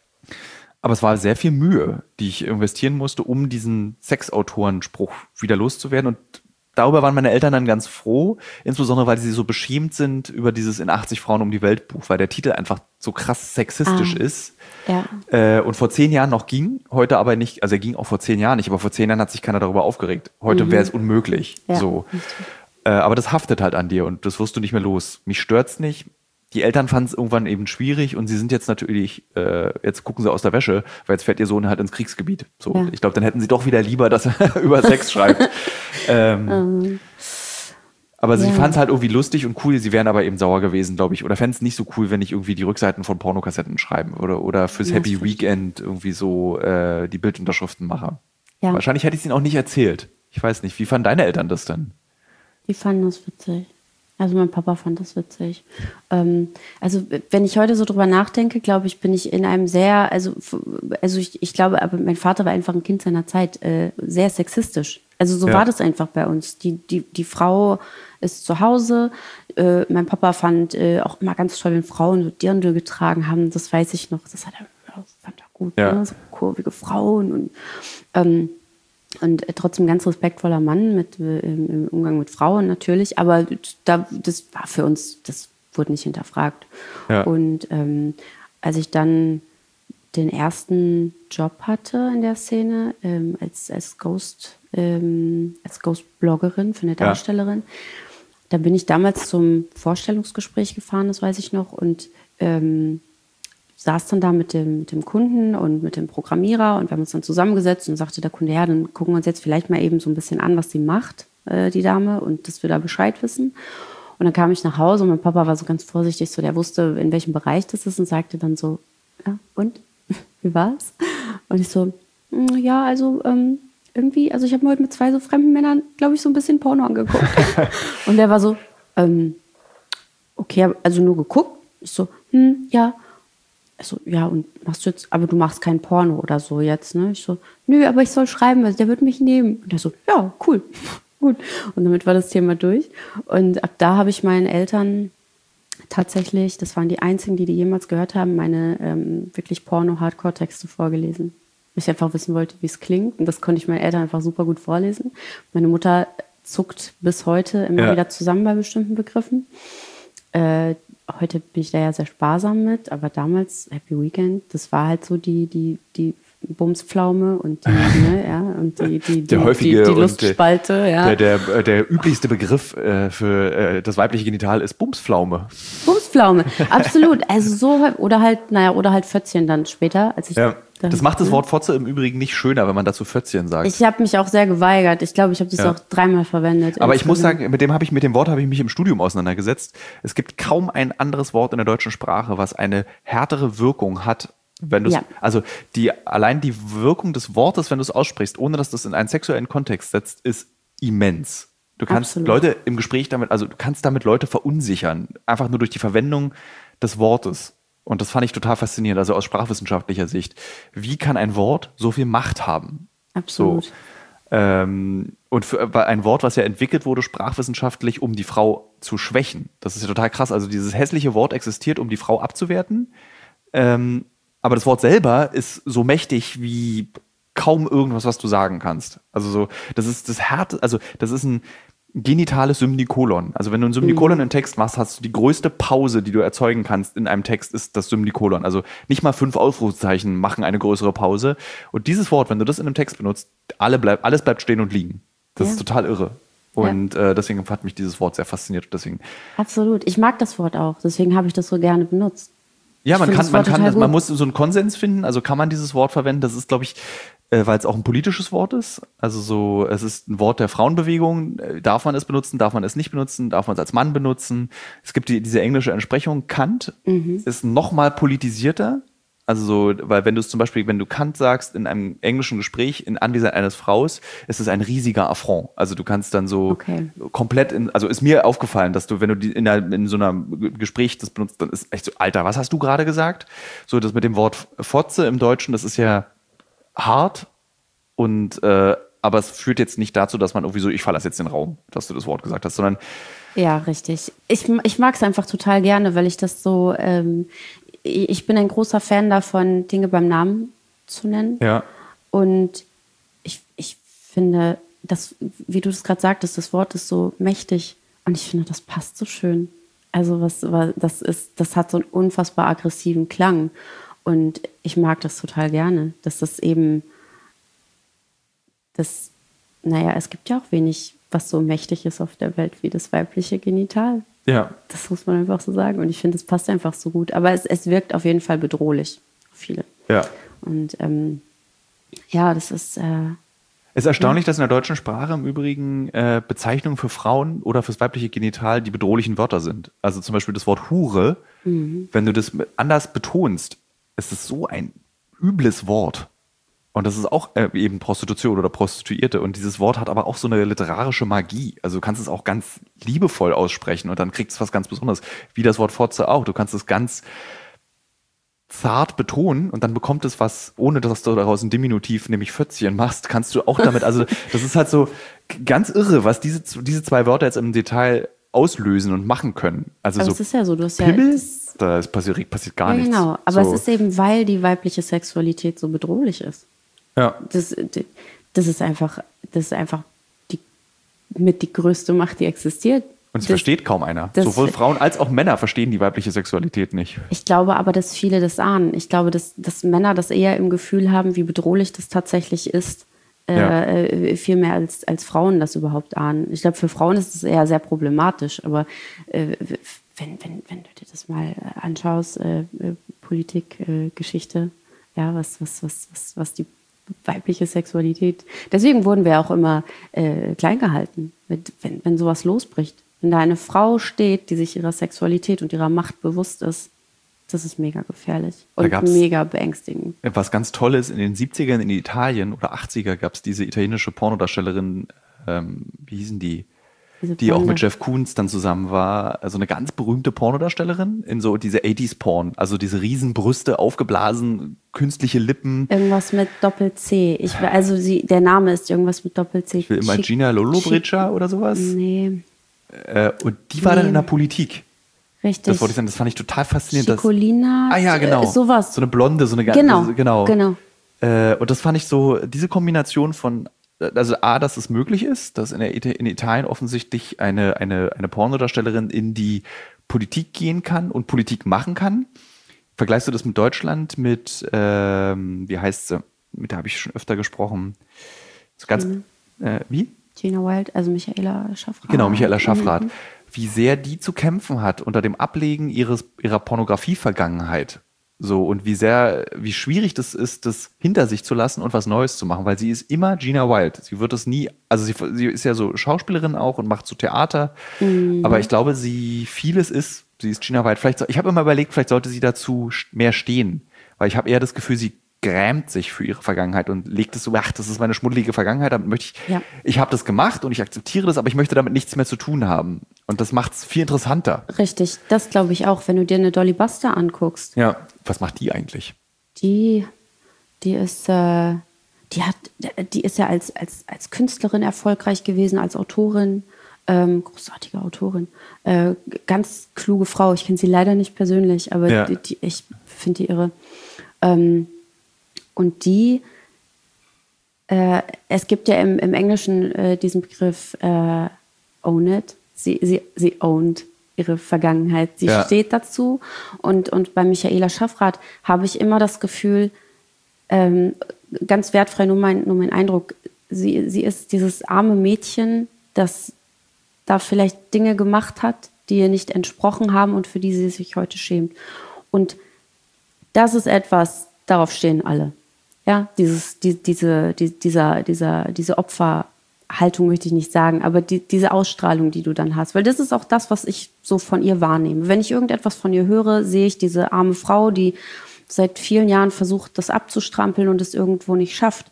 Aber es war sehr viel Mühe, die ich investieren musste, um diesen Sexautorenspruch wieder loszuwerden. Und darüber waren meine Eltern dann ganz froh, insbesondere weil sie so beschämt sind über dieses In 80 Frauen um die Welt Buch, weil der Titel einfach so krass sexistisch ist. Ja. Und vor 10 Jahren noch ging, heute aber nicht, also er ging auch vor 10 Jahren nicht, aber vor 10 Jahren hat sich keiner darüber aufgeregt. Heute wäre es unmöglich. Ja. So. Aber das haftet halt an dir und das wirst du nicht mehr los. Mich stört's nicht. Die Eltern fanden es irgendwann eben schwierig und sie sind jetzt natürlich, jetzt gucken sie aus der Wäsche, weil jetzt fährt ihr Sohn halt ins Kriegsgebiet. So, ja. Ich glaube, dann hätten sie doch wieder lieber, dass er über Sex schreibt. Aber sie fanden es halt irgendwie lustig und cool. Sie wären aber eben sauer gewesen, glaube ich. Oder fänden es nicht so cool, wenn ich irgendwie die Rückseiten von Pornokassetten schreiben oder fürs Happy Weekend irgendwie so die Bildunterschriften mache. Ja. Wahrscheinlich hätte ich es ihnen auch nicht erzählt. Ich weiß nicht. Wie fanden deine Eltern das denn? Die fanden das witzig. Also mein Papa fand das witzig. Also wenn ich heute so drüber nachdenke, glaube ich, bin ich in einem sehr, also ich glaube, aber mein Vater war einfach ein Kind seiner Zeit, sehr sexistisch. Also so war das einfach bei uns. Die Frau ist zu Hause. Mein Papa fand auch immer ganz toll, wenn Frauen so Dirndl getragen haben. Das weiß ich noch. Das fand er gut. Ne? So kurvige Frauen und trotzdem ganz respektvoller Mann im Umgang mit Frauen natürlich, aber das war für uns, das wurde nicht hinterfragt. Ja. Und als ich dann den ersten Job hatte in der Szene, als Ghost-Bloggerin für eine Darstellerin, da bin ich damals zum Vorstellungsgespräch gefahren, das weiß ich noch, und saß dann da mit dem Kunden und mit dem Programmierer und wir haben uns dann zusammengesetzt und sagte der Kunde, ja, dann gucken wir uns jetzt vielleicht mal eben so ein bisschen an, was sie macht, die Dame, und dass wir da Bescheid wissen. Und dann kam ich nach Hause und mein Papa war so ganz vorsichtig, so der wusste, in welchem Bereich das ist und sagte dann so, ja, und? Wie war's? Und ich so, ja, also irgendwie, also ich habe mir heute mit 2 so fremden Männern, glaube ich, so ein bisschen Porno angeguckt. Und der war so, okay, also nur geguckt? Ich so, ja. Also, ja, und machst du jetzt, aber du machst kein Porno oder so jetzt, ne? Ich so, nö, aber ich soll schreiben, also der wird mich nehmen. Und der so, ja, cool, gut. Und damit war das Thema durch. Und ab da habe ich meinen Eltern tatsächlich, das waren die einzigen, die jemals gehört haben, meine wirklich Porno-Hardcore-Texte vorgelesen. Ich einfach wissen wollte, wie es klingt. Und das konnte ich meinen Eltern einfach super gut vorlesen. Meine Mutter zuckt bis heute immer wieder zusammen bei bestimmten Begriffen. Heute bin ich da ja sehr sparsam mit, aber damals Happy Weekend, das war halt so die Bumspflaume und die häufige Lustspalte. Ja. Der üblichste Begriff für das weibliche Genital ist Bumspflaume. Bumspflaume, absolut. Also so, oder halt Fötzchen dann später. Als ich das macht das Wort Fotze im Übrigen nicht schöner, wenn man dazu Fötzchen sagt. Ich habe mich auch sehr geweigert. Ich glaube, ich habe das auch 3-mal verwendet. Aber ich muss sagen, mit dem Wort habe ich mich im Studium auseinandergesetzt. Es gibt kaum ein anderes Wort in der deutschen Sprache, was eine härtere Wirkung hat, wenn du also allein die Wirkung des Wortes, wenn du es aussprichst, ohne dass du es in einen sexuellen Kontext setzt, ist immens. Du kannst Leute im Gespräch damit, also du kannst damit Leute verunsichern, einfach nur durch die Verwendung des Wortes. Und das fand ich total faszinierend, also aus sprachwissenschaftlicher Sicht. Wie kann ein Wort so viel Macht haben? Absolut. So. Und für ein Wort, was ja entwickelt wurde sprachwissenschaftlich, um die Frau zu schwächen. Das ist ja total krass. Also dieses hässliche Wort existiert, um die Frau abzuwerten. Aber das Wort selber ist so mächtig wie kaum irgendwas, was du sagen kannst. Also so, das ist ein genitales Symnikolon. Also wenn du ein Symnikolon im Text machst, hast du die größte Pause, die du erzeugen kannst in einem Text, ist das Symnikolon. Also nicht mal 5 Ausrufezeichen machen eine größere Pause. Und dieses Wort, wenn du das in einem Text benutzt, alles bleibt stehen und liegen. Das ist total irre. Und deswegen hat mich dieses Wort sehr fasziniert. Deswegen. Absolut. Ich mag das Wort auch. Deswegen habe ich das so gerne benutzt. Ja, man muss so einen Konsens finden. Also kann man dieses Wort verwenden. Das ist, glaube ich, weil es auch ein politisches Wort ist. Also so, es ist ein Wort der Frauenbewegung. Darf man es benutzen? Darf man es nicht benutzen? Darf man es als Mann benutzen? Es gibt diese englische Entsprechung. Kant ist noch mal politisierter. Also so, weil wenn du Kant sagst in einem englischen Gespräch in Anwesenheit eines Fraus, ist es ein riesiger Affront. Also du kannst dann so komplett also ist mir aufgefallen, dass du, wenn du in so einem Gespräch das benutzt, dann ist echt so, Alter, was hast du gerade gesagt? So, das mit dem Wort Fotze im Deutschen, das ist ja hart und aber es führt jetzt nicht dazu, dass man irgendwie so, ich verlasse jetzt den Raum, dass du das Wort gesagt hast, sondern ja, richtig. Ich mag es einfach total gerne, weil ich das so ich bin ein großer Fan davon, Dinge beim Namen zu nennen. Ja. Und ich finde, das, wie du das gerade sagtest, das Wort ist so mächtig. Und ich finde, das passt so schön. Also das hat so einen unfassbar aggressiven Klang. Und ich mag das total gerne, dass das eben es gibt ja auch wenig, was so mächtig ist auf der Welt wie das weibliche Genital. Ja. Das muss man einfach so sagen. Und ich finde, es passt einfach so gut. Aber es wirkt auf jeden Fall bedrohlich für viele. Ja. Und das ist... Es ist erstaunlich, dass in der deutschen Sprache im Übrigen Bezeichnungen für Frauen oder fürs weibliche Genital die bedrohlichen Wörter sind. Also zum Beispiel das Wort Hure. Wenn du das anders betonst, ist es so ein übles Wort. Und das ist auch eben Prostitution oder Prostituierte. Und dieses Wort hat aber auch so eine literarische Magie. Also du kannst es auch ganz liebevoll aussprechen und dann kriegt es was ganz Besonderes. Wie das Wort Fotze auch. Du kannst es ganz zart betonen und dann bekommt es was, ohne dass du daraus ein Diminutiv, nämlich Fötzchen machst, kannst du auch damit, also das ist halt so ganz irre, was diese 2 Wörter jetzt im Detail auslösen und machen können. Also aber es ist ja so, du hast Pimmel, da passiert gar nichts. Genau, aber es ist eben, weil die weibliche Sexualität so bedrohlich ist. Ja. Das ist einfach die größte Macht, die existiert. Und es versteht kaum einer. Sowohl Frauen als auch Männer verstehen die weibliche Sexualität nicht. Ich glaube aber, dass viele das ahnen. Ich glaube, dass Männer das eher im Gefühl haben, wie bedrohlich das tatsächlich ist. Viel mehr als Frauen das überhaupt ahnen. Ich glaube, für Frauen ist es eher sehr problematisch. Aber wenn du dir das mal anschaust, Politik, Geschichte, ja, was die weibliche Sexualität. Deswegen wurden wir auch immer klein gehalten, wenn sowas losbricht. Wenn da eine Frau steht, die sich ihrer Sexualität und ihrer Macht bewusst ist, das ist mega gefährlich und mega beängstigend. Was ganz Tolles, in den 70ern in Italien oder 80er gab es diese italienische Pornodarstellerin, wie hießen die? Die auch mit Jeff Koons dann zusammen war. Also eine ganz berühmte Pornodarstellerin in so diese 80s-Porn. Also diese Riesenbrüste, aufgeblasen, künstliche Lippen. Irgendwas mit Doppel-C. Der Name ist irgendwas mit Doppel-C. Ich will immer Gina Lollobrigida oder sowas. Nee. Und die war dann in der Politik. Richtig. Das wollte ich sagen, das fand ich total faszinierend. Chicolina. Ja, genau. Sowas. So eine Blonde, so eine Genau. Und das fand ich so, diese Kombination von, also A, dass es möglich ist, dass in Italien offensichtlich eine Pornodarstellerin in die Politik gehen kann und Politik machen kann. Vergleichst du das mit Deutschland, mit, wie heißt sie? Mit der habe ich schon öfter gesprochen. So ganz, wie? Gina Wild, also Michaela Schaffrath. Genau, Michaela Schaffrath. Wie sehr die zu kämpfen hat unter dem Ablegen ihrer Pornografie-Vergangenheit. So, und wie schwierig das ist, das hinter sich zu lassen und was Neues zu machen, weil sie ist immer Gina Wild. Sie wird es nie, also sie ist ja so Schauspielerin auch und macht so Theater, aber ich glaube, sie ist Gina Wild. Ich habe immer überlegt, vielleicht sollte sie dazu mehr stehen, weil ich habe eher das Gefühl, sie grämt sich für ihre Vergangenheit und legt es so, das ist meine schmuddelige Vergangenheit, damit möchte ich habe das gemacht und ich akzeptiere das, aber ich möchte damit nichts mehr zu tun haben. Und das macht es viel interessanter. Richtig, das glaube ich auch, wenn du dir eine Dolly Buster anguckst. Ja, was macht die eigentlich? Die ist ja als Künstlerin erfolgreich gewesen, als Autorin, großartige Autorin, ganz kluge Frau. Ich kenne sie leider nicht persönlich, aber ich finde die irre. Und es gibt ja im Englischen diesen Begriff own it. Sie ownt ihre Vergangenheit. Sie steht dazu. Und bei Michaela Schaffrath habe ich immer das Gefühl, ganz wertfrei, nur mein Eindruck, sie ist dieses arme Mädchen, das da vielleicht Dinge gemacht hat, die ihr nicht entsprochen haben und für die sie sich heute schämt. Und das ist etwas, darauf stehen alle. Ja, diese Opferhaltung möchte ich nicht sagen, aber diese Ausstrahlung, die du dann hast. Weil das ist auch das, was ich so von ihr wahrnehme. Wenn ich irgendetwas von ihr höre, sehe ich diese arme Frau, die seit vielen Jahren versucht, das abzustrampeln und es irgendwo nicht schafft.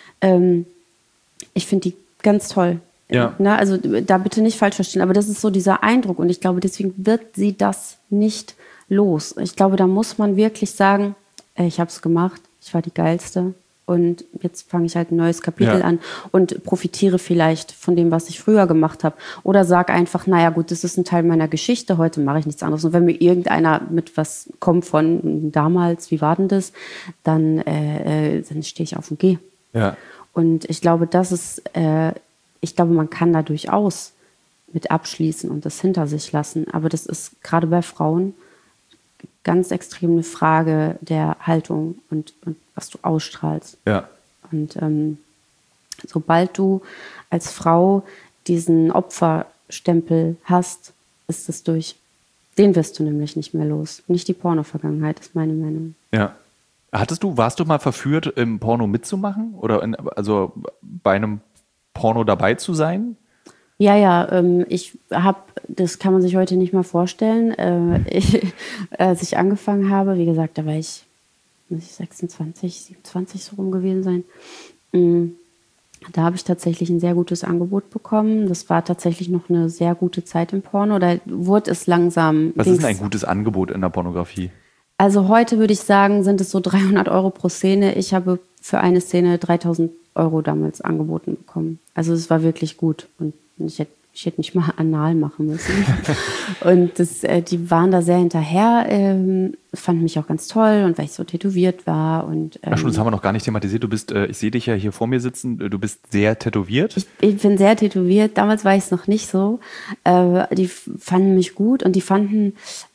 Ich finde die ganz toll. Ja. Na, also da bitte nicht falsch verstehen, aber das ist so dieser Eindruck und ich glaube, deswegen wird sie das nicht los. Ich glaube, da muss man wirklich sagen, ich habe es gemacht, ich war die Geilste und jetzt fange ich halt ein neues Kapitel an und profitiere vielleicht von dem, was ich früher gemacht habe. Oder sag einfach, naja gut, das ist ein Teil meiner Geschichte, heute mache ich nichts anderes. Und wenn mir irgendeiner mit was kommt von damals, wie war denn das, dann stehe ich auf und gehe. Ja. Und ich glaube, man kann da durchaus mit abschließen und das hinter sich lassen. Aber das ist gerade bei Frauen ganz extrem eine Frage der Haltung und was du ausstrahlst. Ja. Und sobald du als Frau diesen Opferstempel hast, ist es durch. Den wirst du nämlich nicht mehr los. Nicht die Porno-Vergangenheit, ist meine Meinung. Ja. Warst du mal verführt, im Porno mitzumachen? Oder also bei einem Porno dabei zu sein? Ja, das kann man sich heute nicht mehr vorstellen. Als ich angefangen habe, wie gesagt, da war ich, muss ich 26, 27 so rum gewesen sein. Da habe ich tatsächlich ein sehr gutes Angebot bekommen. Das war tatsächlich noch eine sehr gute Zeit im Porno. Da wurde es langsam. Was ist denn ein gutes Angebot in der Pornografie? Also heute würde ich sagen, sind es so 300 Euro pro Szene. Ich habe für eine Szene 3.000 Euro damals angeboten bekommen. Also es war wirklich gut und ich hätte nicht mal anal machen müssen. Und die waren da sehr hinterher, fanden mich auch ganz toll und weil ich so tätowiert war. Und, Ach schon, das haben wir noch gar nicht thematisiert. Du bist, ich sehe dich ja hier vor mir sitzen, du bist sehr tätowiert. Ich bin sehr tätowiert, damals war ich es noch nicht so. Die fanden mich gut und die fanden,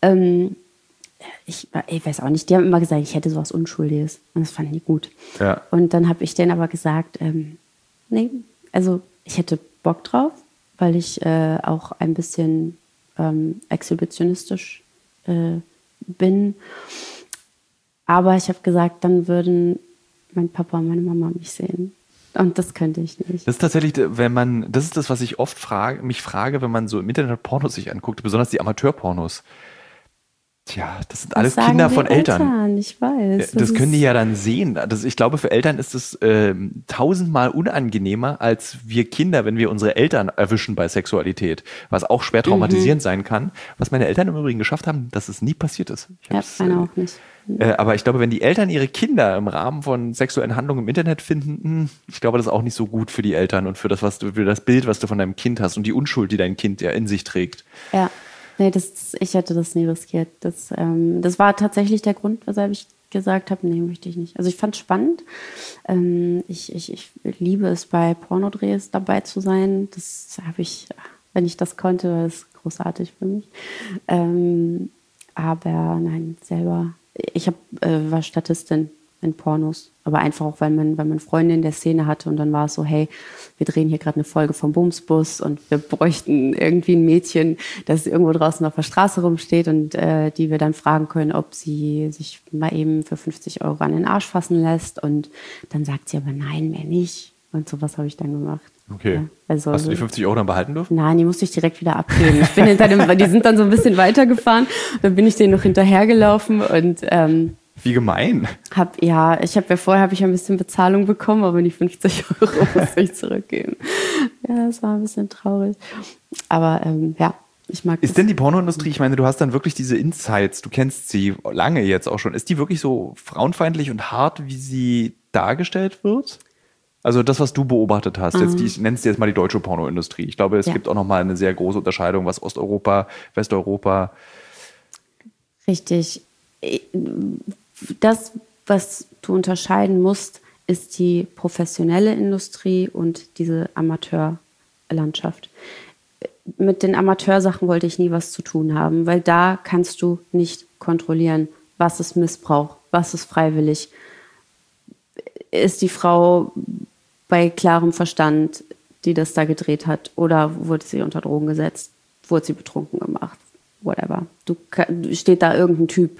ich weiß auch nicht, die haben immer gesagt, ich hätte sowas Unschuldiges und das fanden die gut. Ja. Und dann habe ich denen aber gesagt, nee, also ich hätte Bock drauf, weil ich auch ein bisschen exhibitionistisch bin. Aber ich habe gesagt, dann würden mein Papa und meine Mama mich sehen. Und das könnte ich nicht. Das ist tatsächlich, das ist das, was ich oft mich frage, wenn man so im Internet Pornos sich anguckt, besonders die Amateurpornos. Tja, das sind alles Kinder von Eltern. Ich weiß. Das können die ja dann sehen. Ich glaube, für Eltern ist es 1000-mal unangenehmer, als wir Kinder, wenn wir unsere Eltern erwischen bei Sexualität, was auch schwer traumatisierend sein kann. Was meine Eltern im Übrigen geschafft haben, dass es nie passiert ist. Meine auch nicht. Aber ich glaube, wenn die Eltern ihre Kinder im Rahmen von sexuellen Handlungen im Internet finden, ich glaube, das ist auch nicht so gut für die Eltern und für das Bild, was du von deinem Kind hast und die Unschuld, die dein Kind ja in sich trägt. Ja. Nee, ich hätte das nie riskiert. Das war tatsächlich der Grund, weshalb ich gesagt habe, nee, möchte ich nicht. Also ich fand es spannend. Ich liebe es, bei Pornodrehs dabei zu sein. Das habe ich, wenn ich das konnte, war das großartig für mich. Aber nein, selber. Ich war Statistin in Pornos, aber einfach auch, weil man Freunde in der Szene hatte und dann war es so, hey, wir drehen hier gerade eine Folge vom Bumsbus und wir bräuchten irgendwie ein Mädchen, das irgendwo draußen auf der Straße rumsteht und die wir dann fragen können, ob sie sich mal eben für 50 € an den Arsch fassen lässt und dann sagt sie aber nein, mehr nicht und sowas habe ich dann gemacht. Okay. Ja, also, hast du die 50 € dann behalten dürfen? Nein, die musste ich direkt wieder abgeben. Ich bin die sind dann so ein bisschen weitergefahren, dann bin ich denen noch hinterhergelaufen und wie gemein. Vorher habe ich ein bisschen Bezahlung bekommen, aber die 50 € musste ich zurückgeben. Ja, das war ein bisschen traurig. Aber ich mag das. Ist denn die Pornoindustrie, ich meine, du hast dann wirklich diese Insights, du kennst sie lange jetzt auch schon, ist die wirklich so frauenfeindlich und hart, wie sie dargestellt wird? Also das, was du beobachtet hast, ich nenne es jetzt mal die deutsche Pornoindustrie. Ich glaube, es gibt auch nochmal eine sehr große Unterscheidung, was Osteuropa, Westeuropa. Richtig. Das, was du unterscheiden musst, ist die professionelle Industrie und diese Amateurlandschaft. Mit den Amateursachen wollte ich nie was zu tun haben, weil da kannst du nicht kontrollieren, was ist Missbrauch, was ist freiwillig. Ist die Frau bei klarem Verstand, die das da gedreht hat, oder wurde sie unter Drogen gesetzt, wurde sie betrunken gemacht? Whatever. Steht da irgendein Typ,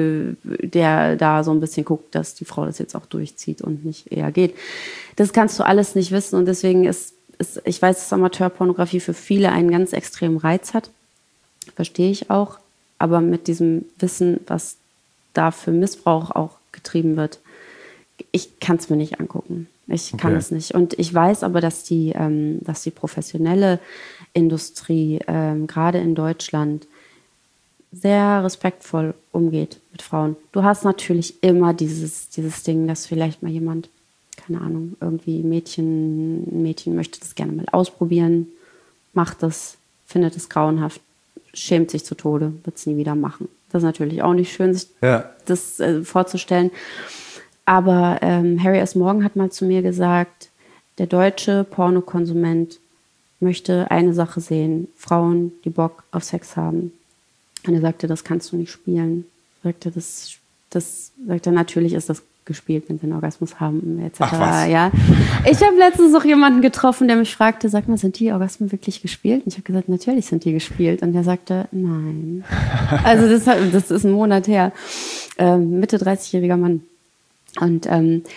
der da so ein bisschen guckt, dass die Frau das jetzt auch durchzieht und nicht eher geht. Das kannst du alles nicht wissen und deswegen ich weiß, dass Amateurpornografie für viele einen ganz extremen Reiz hat. Verstehe ich auch. Aber mit diesem Wissen, was da für Missbrauch auch getrieben wird, ich kann es mir nicht angucken. Ich kann es nicht. Und ich weiß aber, dass die professionelle Industrie, gerade in Deutschland, sehr respektvoll umgeht mit Frauen. Du hast natürlich immer dieses Ding, dass vielleicht mal jemand, keine Ahnung, irgendwie ein Mädchen möchte das gerne mal ausprobieren, macht das, findet es grauenhaft, schämt sich zu Tode, wird es nie wieder machen. Das ist natürlich auch nicht schön, sich das vorzustellen. Aber Harry S. Morgan hat mal zu mir gesagt, der deutsche Pornokonsument möchte eine Sache sehen, Frauen, die Bock auf Sex haben. Und er sagte, das kannst du nicht spielen. Sagte, natürlich ist das gespielt, wenn sie einen Orgasmus haben, etc. Ach, was? Ja. Ich habe letztens noch jemanden getroffen, der mich fragte, sag mal, sind die Orgasmen wirklich gespielt? Und ich habe gesagt, natürlich sind die gespielt. Und er sagte, nein. Also das ist ein Monat her. Mitte 30-jähriger Mann. Und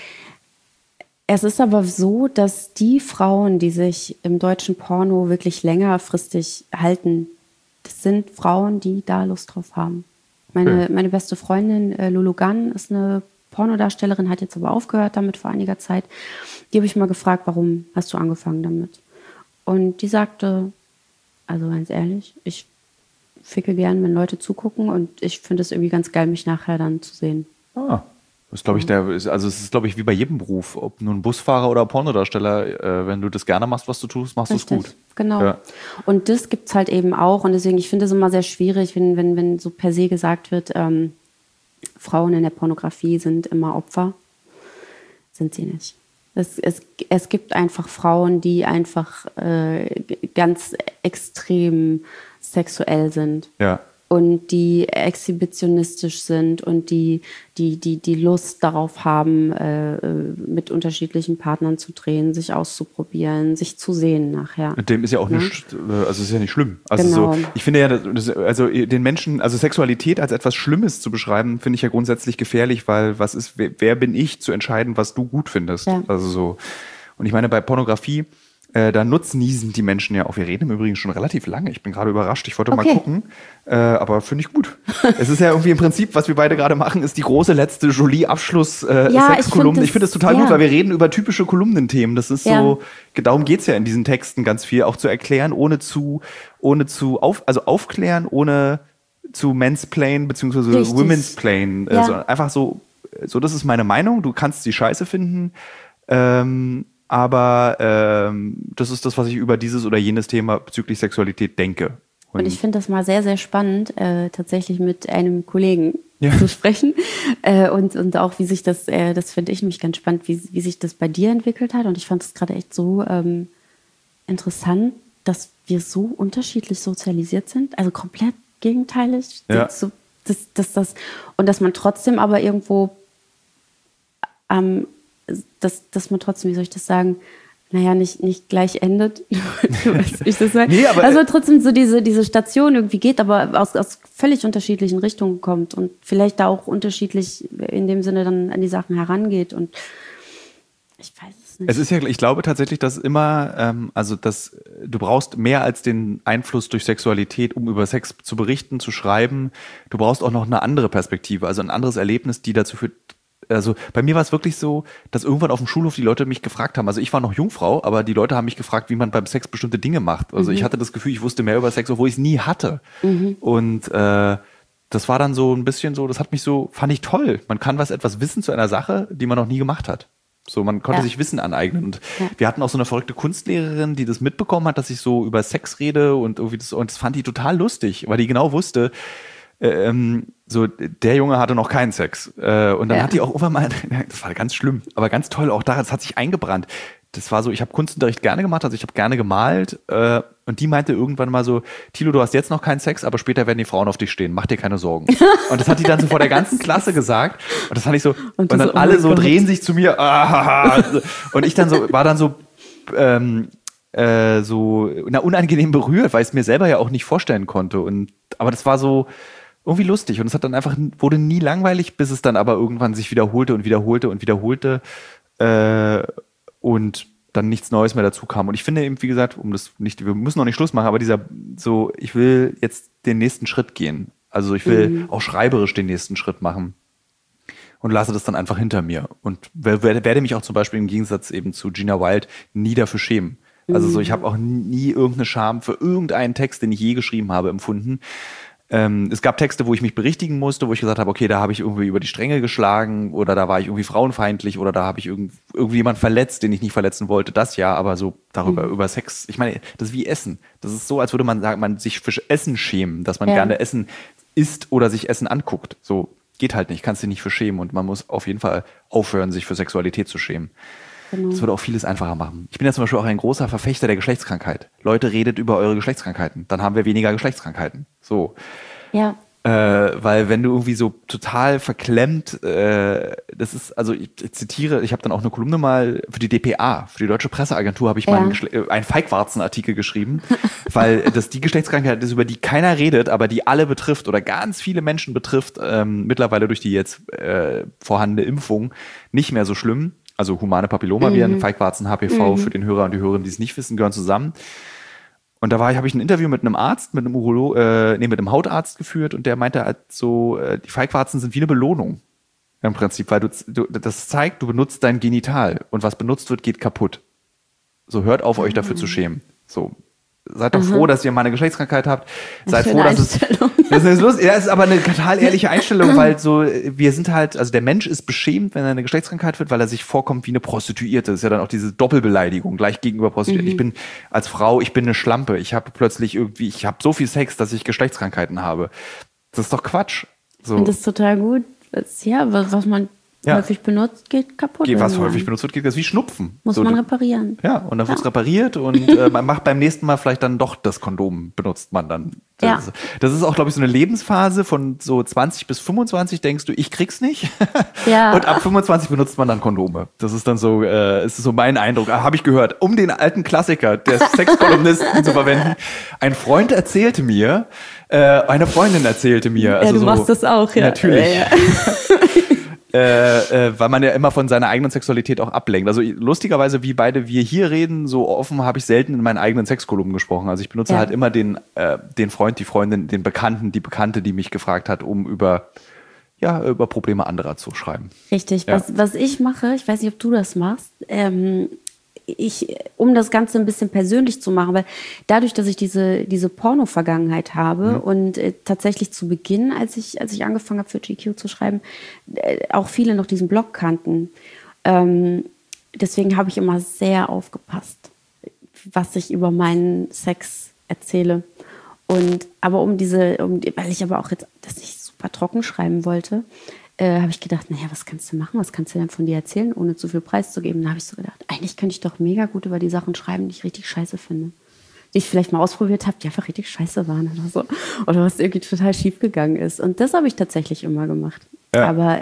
es ist aber so, dass die Frauen, die sich im deutschen Porno wirklich längerfristig halten, das sind Frauen, die da Lust drauf haben. Meine beste Freundin Lulu Gunn ist eine Pornodarstellerin, hat jetzt aber aufgehört damit vor einiger Zeit. Die habe ich mal gefragt, warum hast du angefangen damit? Und die sagte, also ganz ehrlich, ich ficke gern, wenn Leute zugucken und ich finde es irgendwie ganz geil, mich nachher dann zu sehen. Das ist, glaube ich, es ist, glaube ich, wie bei jedem Beruf, ob nun Busfahrer oder Pornodarsteller, wenn du das gerne machst, was du tust, machst du es gut. Genau. Ja. Und das gibt es halt eben auch. Und deswegen, ich finde es immer sehr schwierig, wenn so per se gesagt wird, Frauen in der Pornografie sind immer Opfer. Sind sie nicht. Es gibt einfach Frauen, die einfach ganz extrem sexuell sind. Ja. und die exhibitionistisch sind und die Lust darauf haben, mit unterschiedlichen Partnern zu drehen, sich auszuprobieren, sich zu sehen nachher. Und dem ist ja auch nicht, also ist ja nicht schlimm. Also Genau. so, ich finde ja, also den Menschen, also Sexualität als etwas Schlimmes zu beschreiben, finde ich ja grundsätzlich gefährlich, weil wer bin ich zu entscheiden, was du gut findest? Ja. Also so. Und ich meine, bei Pornografie, da nutznießen die Menschen ja auch. Wir reden im Übrigen schon relativ lange. Ich bin gerade überrascht. Ich wollte mal gucken. Aber finde ich gut. Es ist ja irgendwie im Prinzip, was wir beide gerade machen, ist die große letzte Jolie-Abschluss-Kolumne. Ich finde es total gut, weil wir reden über typische Kolumnenthemen. Das ist so, darum geht es ja in diesen Texten ganz viel, auch zu erklären, ohne aufklären, ohne zu mansplain, beziehungsweise women'splain. Also einfach so, das ist meine Meinung. Du kannst sie scheiße finden. Aber das ist das, was ich über dieses oder jenes Thema bezüglich Sexualität denke. Und ich finde das mal sehr, sehr spannend, tatsächlich mit einem Kollegen zu sprechen. Und auch, wie sich das finde ich nämlich ganz spannend, wie sich das bei dir entwickelt hat. Und ich fand es gerade echt so interessant, dass wir so unterschiedlich sozialisiert sind. Also komplett gegenteilig. Ja. Und dass man trotzdem aber irgendwo dass man trotzdem, wie soll ich das sagen, naja, nicht gleich endet. Du weißt, wie ich das sage. Nee, also trotzdem so diese Station irgendwie geht, aber aus völlig unterschiedlichen Richtungen kommt und vielleicht da auch unterschiedlich in dem Sinne dann an die Sachen herangeht. Und ich weiß es nicht. Es ist ja, ich glaube tatsächlich, dass immer, dass du brauchst mehr als den Einfluss durch Sexualität, um über Sex zu berichten, zu schreiben. Du brauchst auch noch eine andere Perspektive, also ein anderes Erlebnis, die dazu führt. Also bei mir war es wirklich so, dass irgendwann auf dem Schulhof die Leute mich gefragt haben, also ich war noch Jungfrau, aber die Leute haben mich gefragt, wie man beim Sex bestimmte Dinge macht. Also ich hatte das Gefühl, ich wusste mehr über Sex, obwohl ich es nie hatte. Und das war dann so ein bisschen so, fand ich toll. Man kann etwas wissen zu einer Sache, die man noch nie gemacht hat. So, man konnte sich Wissen aneignen. Und wir hatten auch so eine verrückte Kunstlehrerin, die das mitbekommen hat, dass ich so über Sex rede und das fand die total lustig, weil die genau wusste, so, der Junge hatte noch keinen Sex. Und dann hat die auch irgendwann mal, das war ganz schlimm, aber ganz toll, auch das hat sich eingebrannt. Das war so, ich habe Kunstunterricht gerne gemacht, also ich habe gerne gemalt. Und die meinte irgendwann mal so, Thilo, du hast jetzt noch keinen Sex, aber später werden die Frauen auf dich stehen, mach dir keine Sorgen. Und das hat die dann so vor der ganzen Klasse gesagt. Und das fand ich so, und dann alle so drehen sich zu mir. Und ich war dann so unangenehm berührt, weil ich es mir selber ja auch nicht vorstellen konnte. Aber das war so irgendwie lustig und es hat dann wurde nie langweilig, bis es dann aber irgendwann sich wiederholte und dann nichts Neues mehr dazu kam. Und ich finde eben, wie gesagt, wir müssen noch nicht Schluss machen, aber ich will jetzt den nächsten Schritt gehen. Also ich will auch schreiberisch den nächsten Schritt machen und lasse das dann einfach hinter mir und werde mich auch zum Beispiel im Gegensatz eben zu Gina Wild nie dafür schämen. Also so, ich habe auch nie irgendeine Scham für irgendeinen Text, den ich je geschrieben habe, empfunden. Es gab Texte, wo ich mich berichtigen musste, wo ich gesagt habe, okay, da habe ich irgendwie über die Stränge geschlagen oder da war ich irgendwie frauenfeindlich oder da habe ich irgendwie jemanden verletzt, den ich nicht verletzen wollte. Das ja, aber so über Sex. Ich meine, das ist wie Essen. Das ist so, als würde man sagen, man sich für Essen schämen, dass man gerne Essen isst oder sich Essen anguckt. So geht halt nicht, kannst du nicht für schämen und man muss auf jeden Fall aufhören, sich für Sexualität zu schämen. Genau. Das würde auch vieles einfacher machen. Ich bin ja zum Beispiel auch ein großer Verfechter der Geschlechtskrankheit. Leute, redet über eure Geschlechtskrankheiten. Dann haben wir weniger Geschlechtskrankheiten. So. Ja. Weil wenn du irgendwie so total verklemmt, das ist, also ich zitiere, ich habe dann auch eine Kolumne mal für die DPA, für die Deutsche Presseagentur, habe ich mal einen Feigwarzen-Artikel geschrieben, weil das die Geschlechtskrankheit ist, über die keiner redet, aber die alle betrifft oder ganz viele Menschen betrifft, mittlerweile durch die jetzt vorhandene Impfung nicht mehr so schlimm. Also humane Papillomaviren, Feigwarzen, HPV, für den Hörer und die Hörerin, die es nicht wissen, gehören zusammen. Und da habe ich ein Interview mit einem Arzt, mit einem Hautarzt geführt und der meinte halt so, die Feigwarzen sind wie eine Belohnung im Prinzip, weil das zeigt, du benutzt dein Genital und was benutzt wird, geht kaputt. So, hört auf, euch dafür zu schämen. So. Seid doch froh, dass ihr mal eine Geschlechtskrankheit habt. Seid froh, dass das ist lustig. Ja, ist aber eine total ehrliche Einstellung, weil so, wir sind halt, also der Mensch ist beschämt, wenn er eine Geschlechtskrankheit wird, weil er sich vorkommt wie eine Prostituierte. Das ist ja dann auch diese Doppelbeleidigung, gleich gegenüber Prostituierten. Ich bin als Frau, ich bin eine Schlampe. Ich habe so viel Sex, dass ich Geschlechtskrankheiten habe. Das ist doch Quatsch. So. Und das ist total gut. Was man Häufig benutzt, geht kaputt. Was häufig benutzt wird, geht das wie Schnupfen. Muss man reparieren. Ja, und dann wird es repariert und man macht beim nächsten Mal vielleicht dann doch das Kondom, benutzt man dann. Das ist auch, glaube ich, so eine Lebensphase von so 20 bis 25, denkst du, ich krieg's nicht. Ja. Und ab 25 benutzt man dann Kondome. Das ist dann so, ist so mein Eindruck. Habe ich gehört, um den alten Klassiker des Sexkolumnisten zu verwenden. Ein Freund erzählte mir, eine Freundin erzählte mir. Also du machst das auch, ja. Natürlich. Ja. Weil man ja immer von seiner eigenen Sexualität auch ablenkt. Also lustigerweise, wie beide wir hier reden, so offen habe ich selten in meinen eigenen Sexkolumnen gesprochen. Also ich benutze halt immer den Freund, die Freundin, den Bekannten, die Bekannte, die mich gefragt hat, um über Probleme anderer zu schreiben. Richtig. Ja. Was ich mache, ich weiß nicht, ob du das machst, um das Ganze ein bisschen persönlich zu machen, weil dadurch, dass ich diese Porno-Vergangenheit habe und tatsächlich zu Beginn, als ich angefangen habe für GQ zu schreiben, auch viele noch diesen Blog kannten. Deswegen habe ich immer sehr aufgepasst, was ich über meinen Sex erzähle. Aber weil ich aber auch jetzt das nicht super trocken schreiben wollte, habe ich gedacht, was kannst du machen? Was kannst du denn von dir erzählen, ohne zu viel preiszugeben? Da habe ich so gedacht, eigentlich könnte ich doch mega gut über die Sachen schreiben, die ich richtig scheiße finde. Die ich vielleicht mal ausprobiert habe, die einfach richtig scheiße waren oder so. Oder was irgendwie total schief gegangen ist. Und das habe ich tatsächlich immer gemacht. Ja. Aber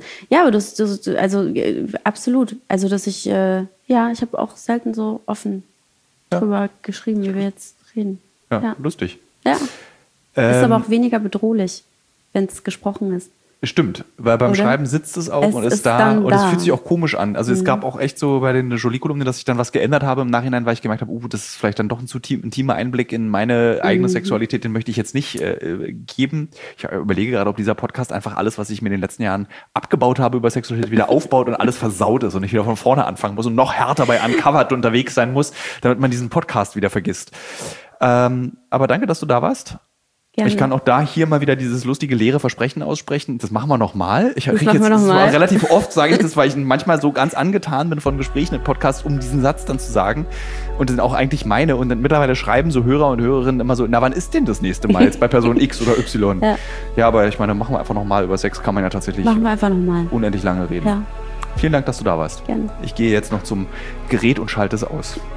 absolut. Also, dass ich habe auch selten so offen drüber geschrieben, wie wir jetzt reden. Ja, lustig. Ja. Ist aber auch weniger bedrohlich, wenn es gesprochen ist. Stimmt, weil beim Schreiben sitzt es auch und ist da und es fühlt sich auch komisch an. Also es gab auch echt so bei den Jolie-Kolumnen, dass ich dann was geändert habe im Nachhinein, weil ich gemerkt habe, das ist vielleicht dann doch ein zu intimer Einblick in meine eigene Sexualität, den möchte ich jetzt nicht geben. Ich überlege gerade, ob dieser Podcast einfach alles, was ich mir in den letzten Jahren abgebaut habe über Sexualität, wieder aufbaut und alles versaut ist und ich wieder von vorne anfangen muss und noch härter bei Uncovered unterwegs sein muss, damit man diesen Podcast wieder vergisst. Aber danke, dass du da warst. Gerne. Ich kann auch hier mal wieder dieses lustige leere Versprechen aussprechen. Das machen wir nochmal. Relativ oft sage ich das, weil ich manchmal so ganz angetan bin von Gesprächen im Podcast, um diesen Satz dann zu sagen. Und das sind auch eigentlich meine. Und dann mittlerweile schreiben so Hörer und Hörerinnen immer so, wann ist denn das nächste Mal jetzt bei Person X oder Y? Ja, aber ich meine, machen wir einfach nochmal. Über Sex kann man ja tatsächlich unendlich lange reden. Ja. Vielen Dank, dass du da warst. Gerne. Ich gehe jetzt noch zum Gerät und schalte es aus.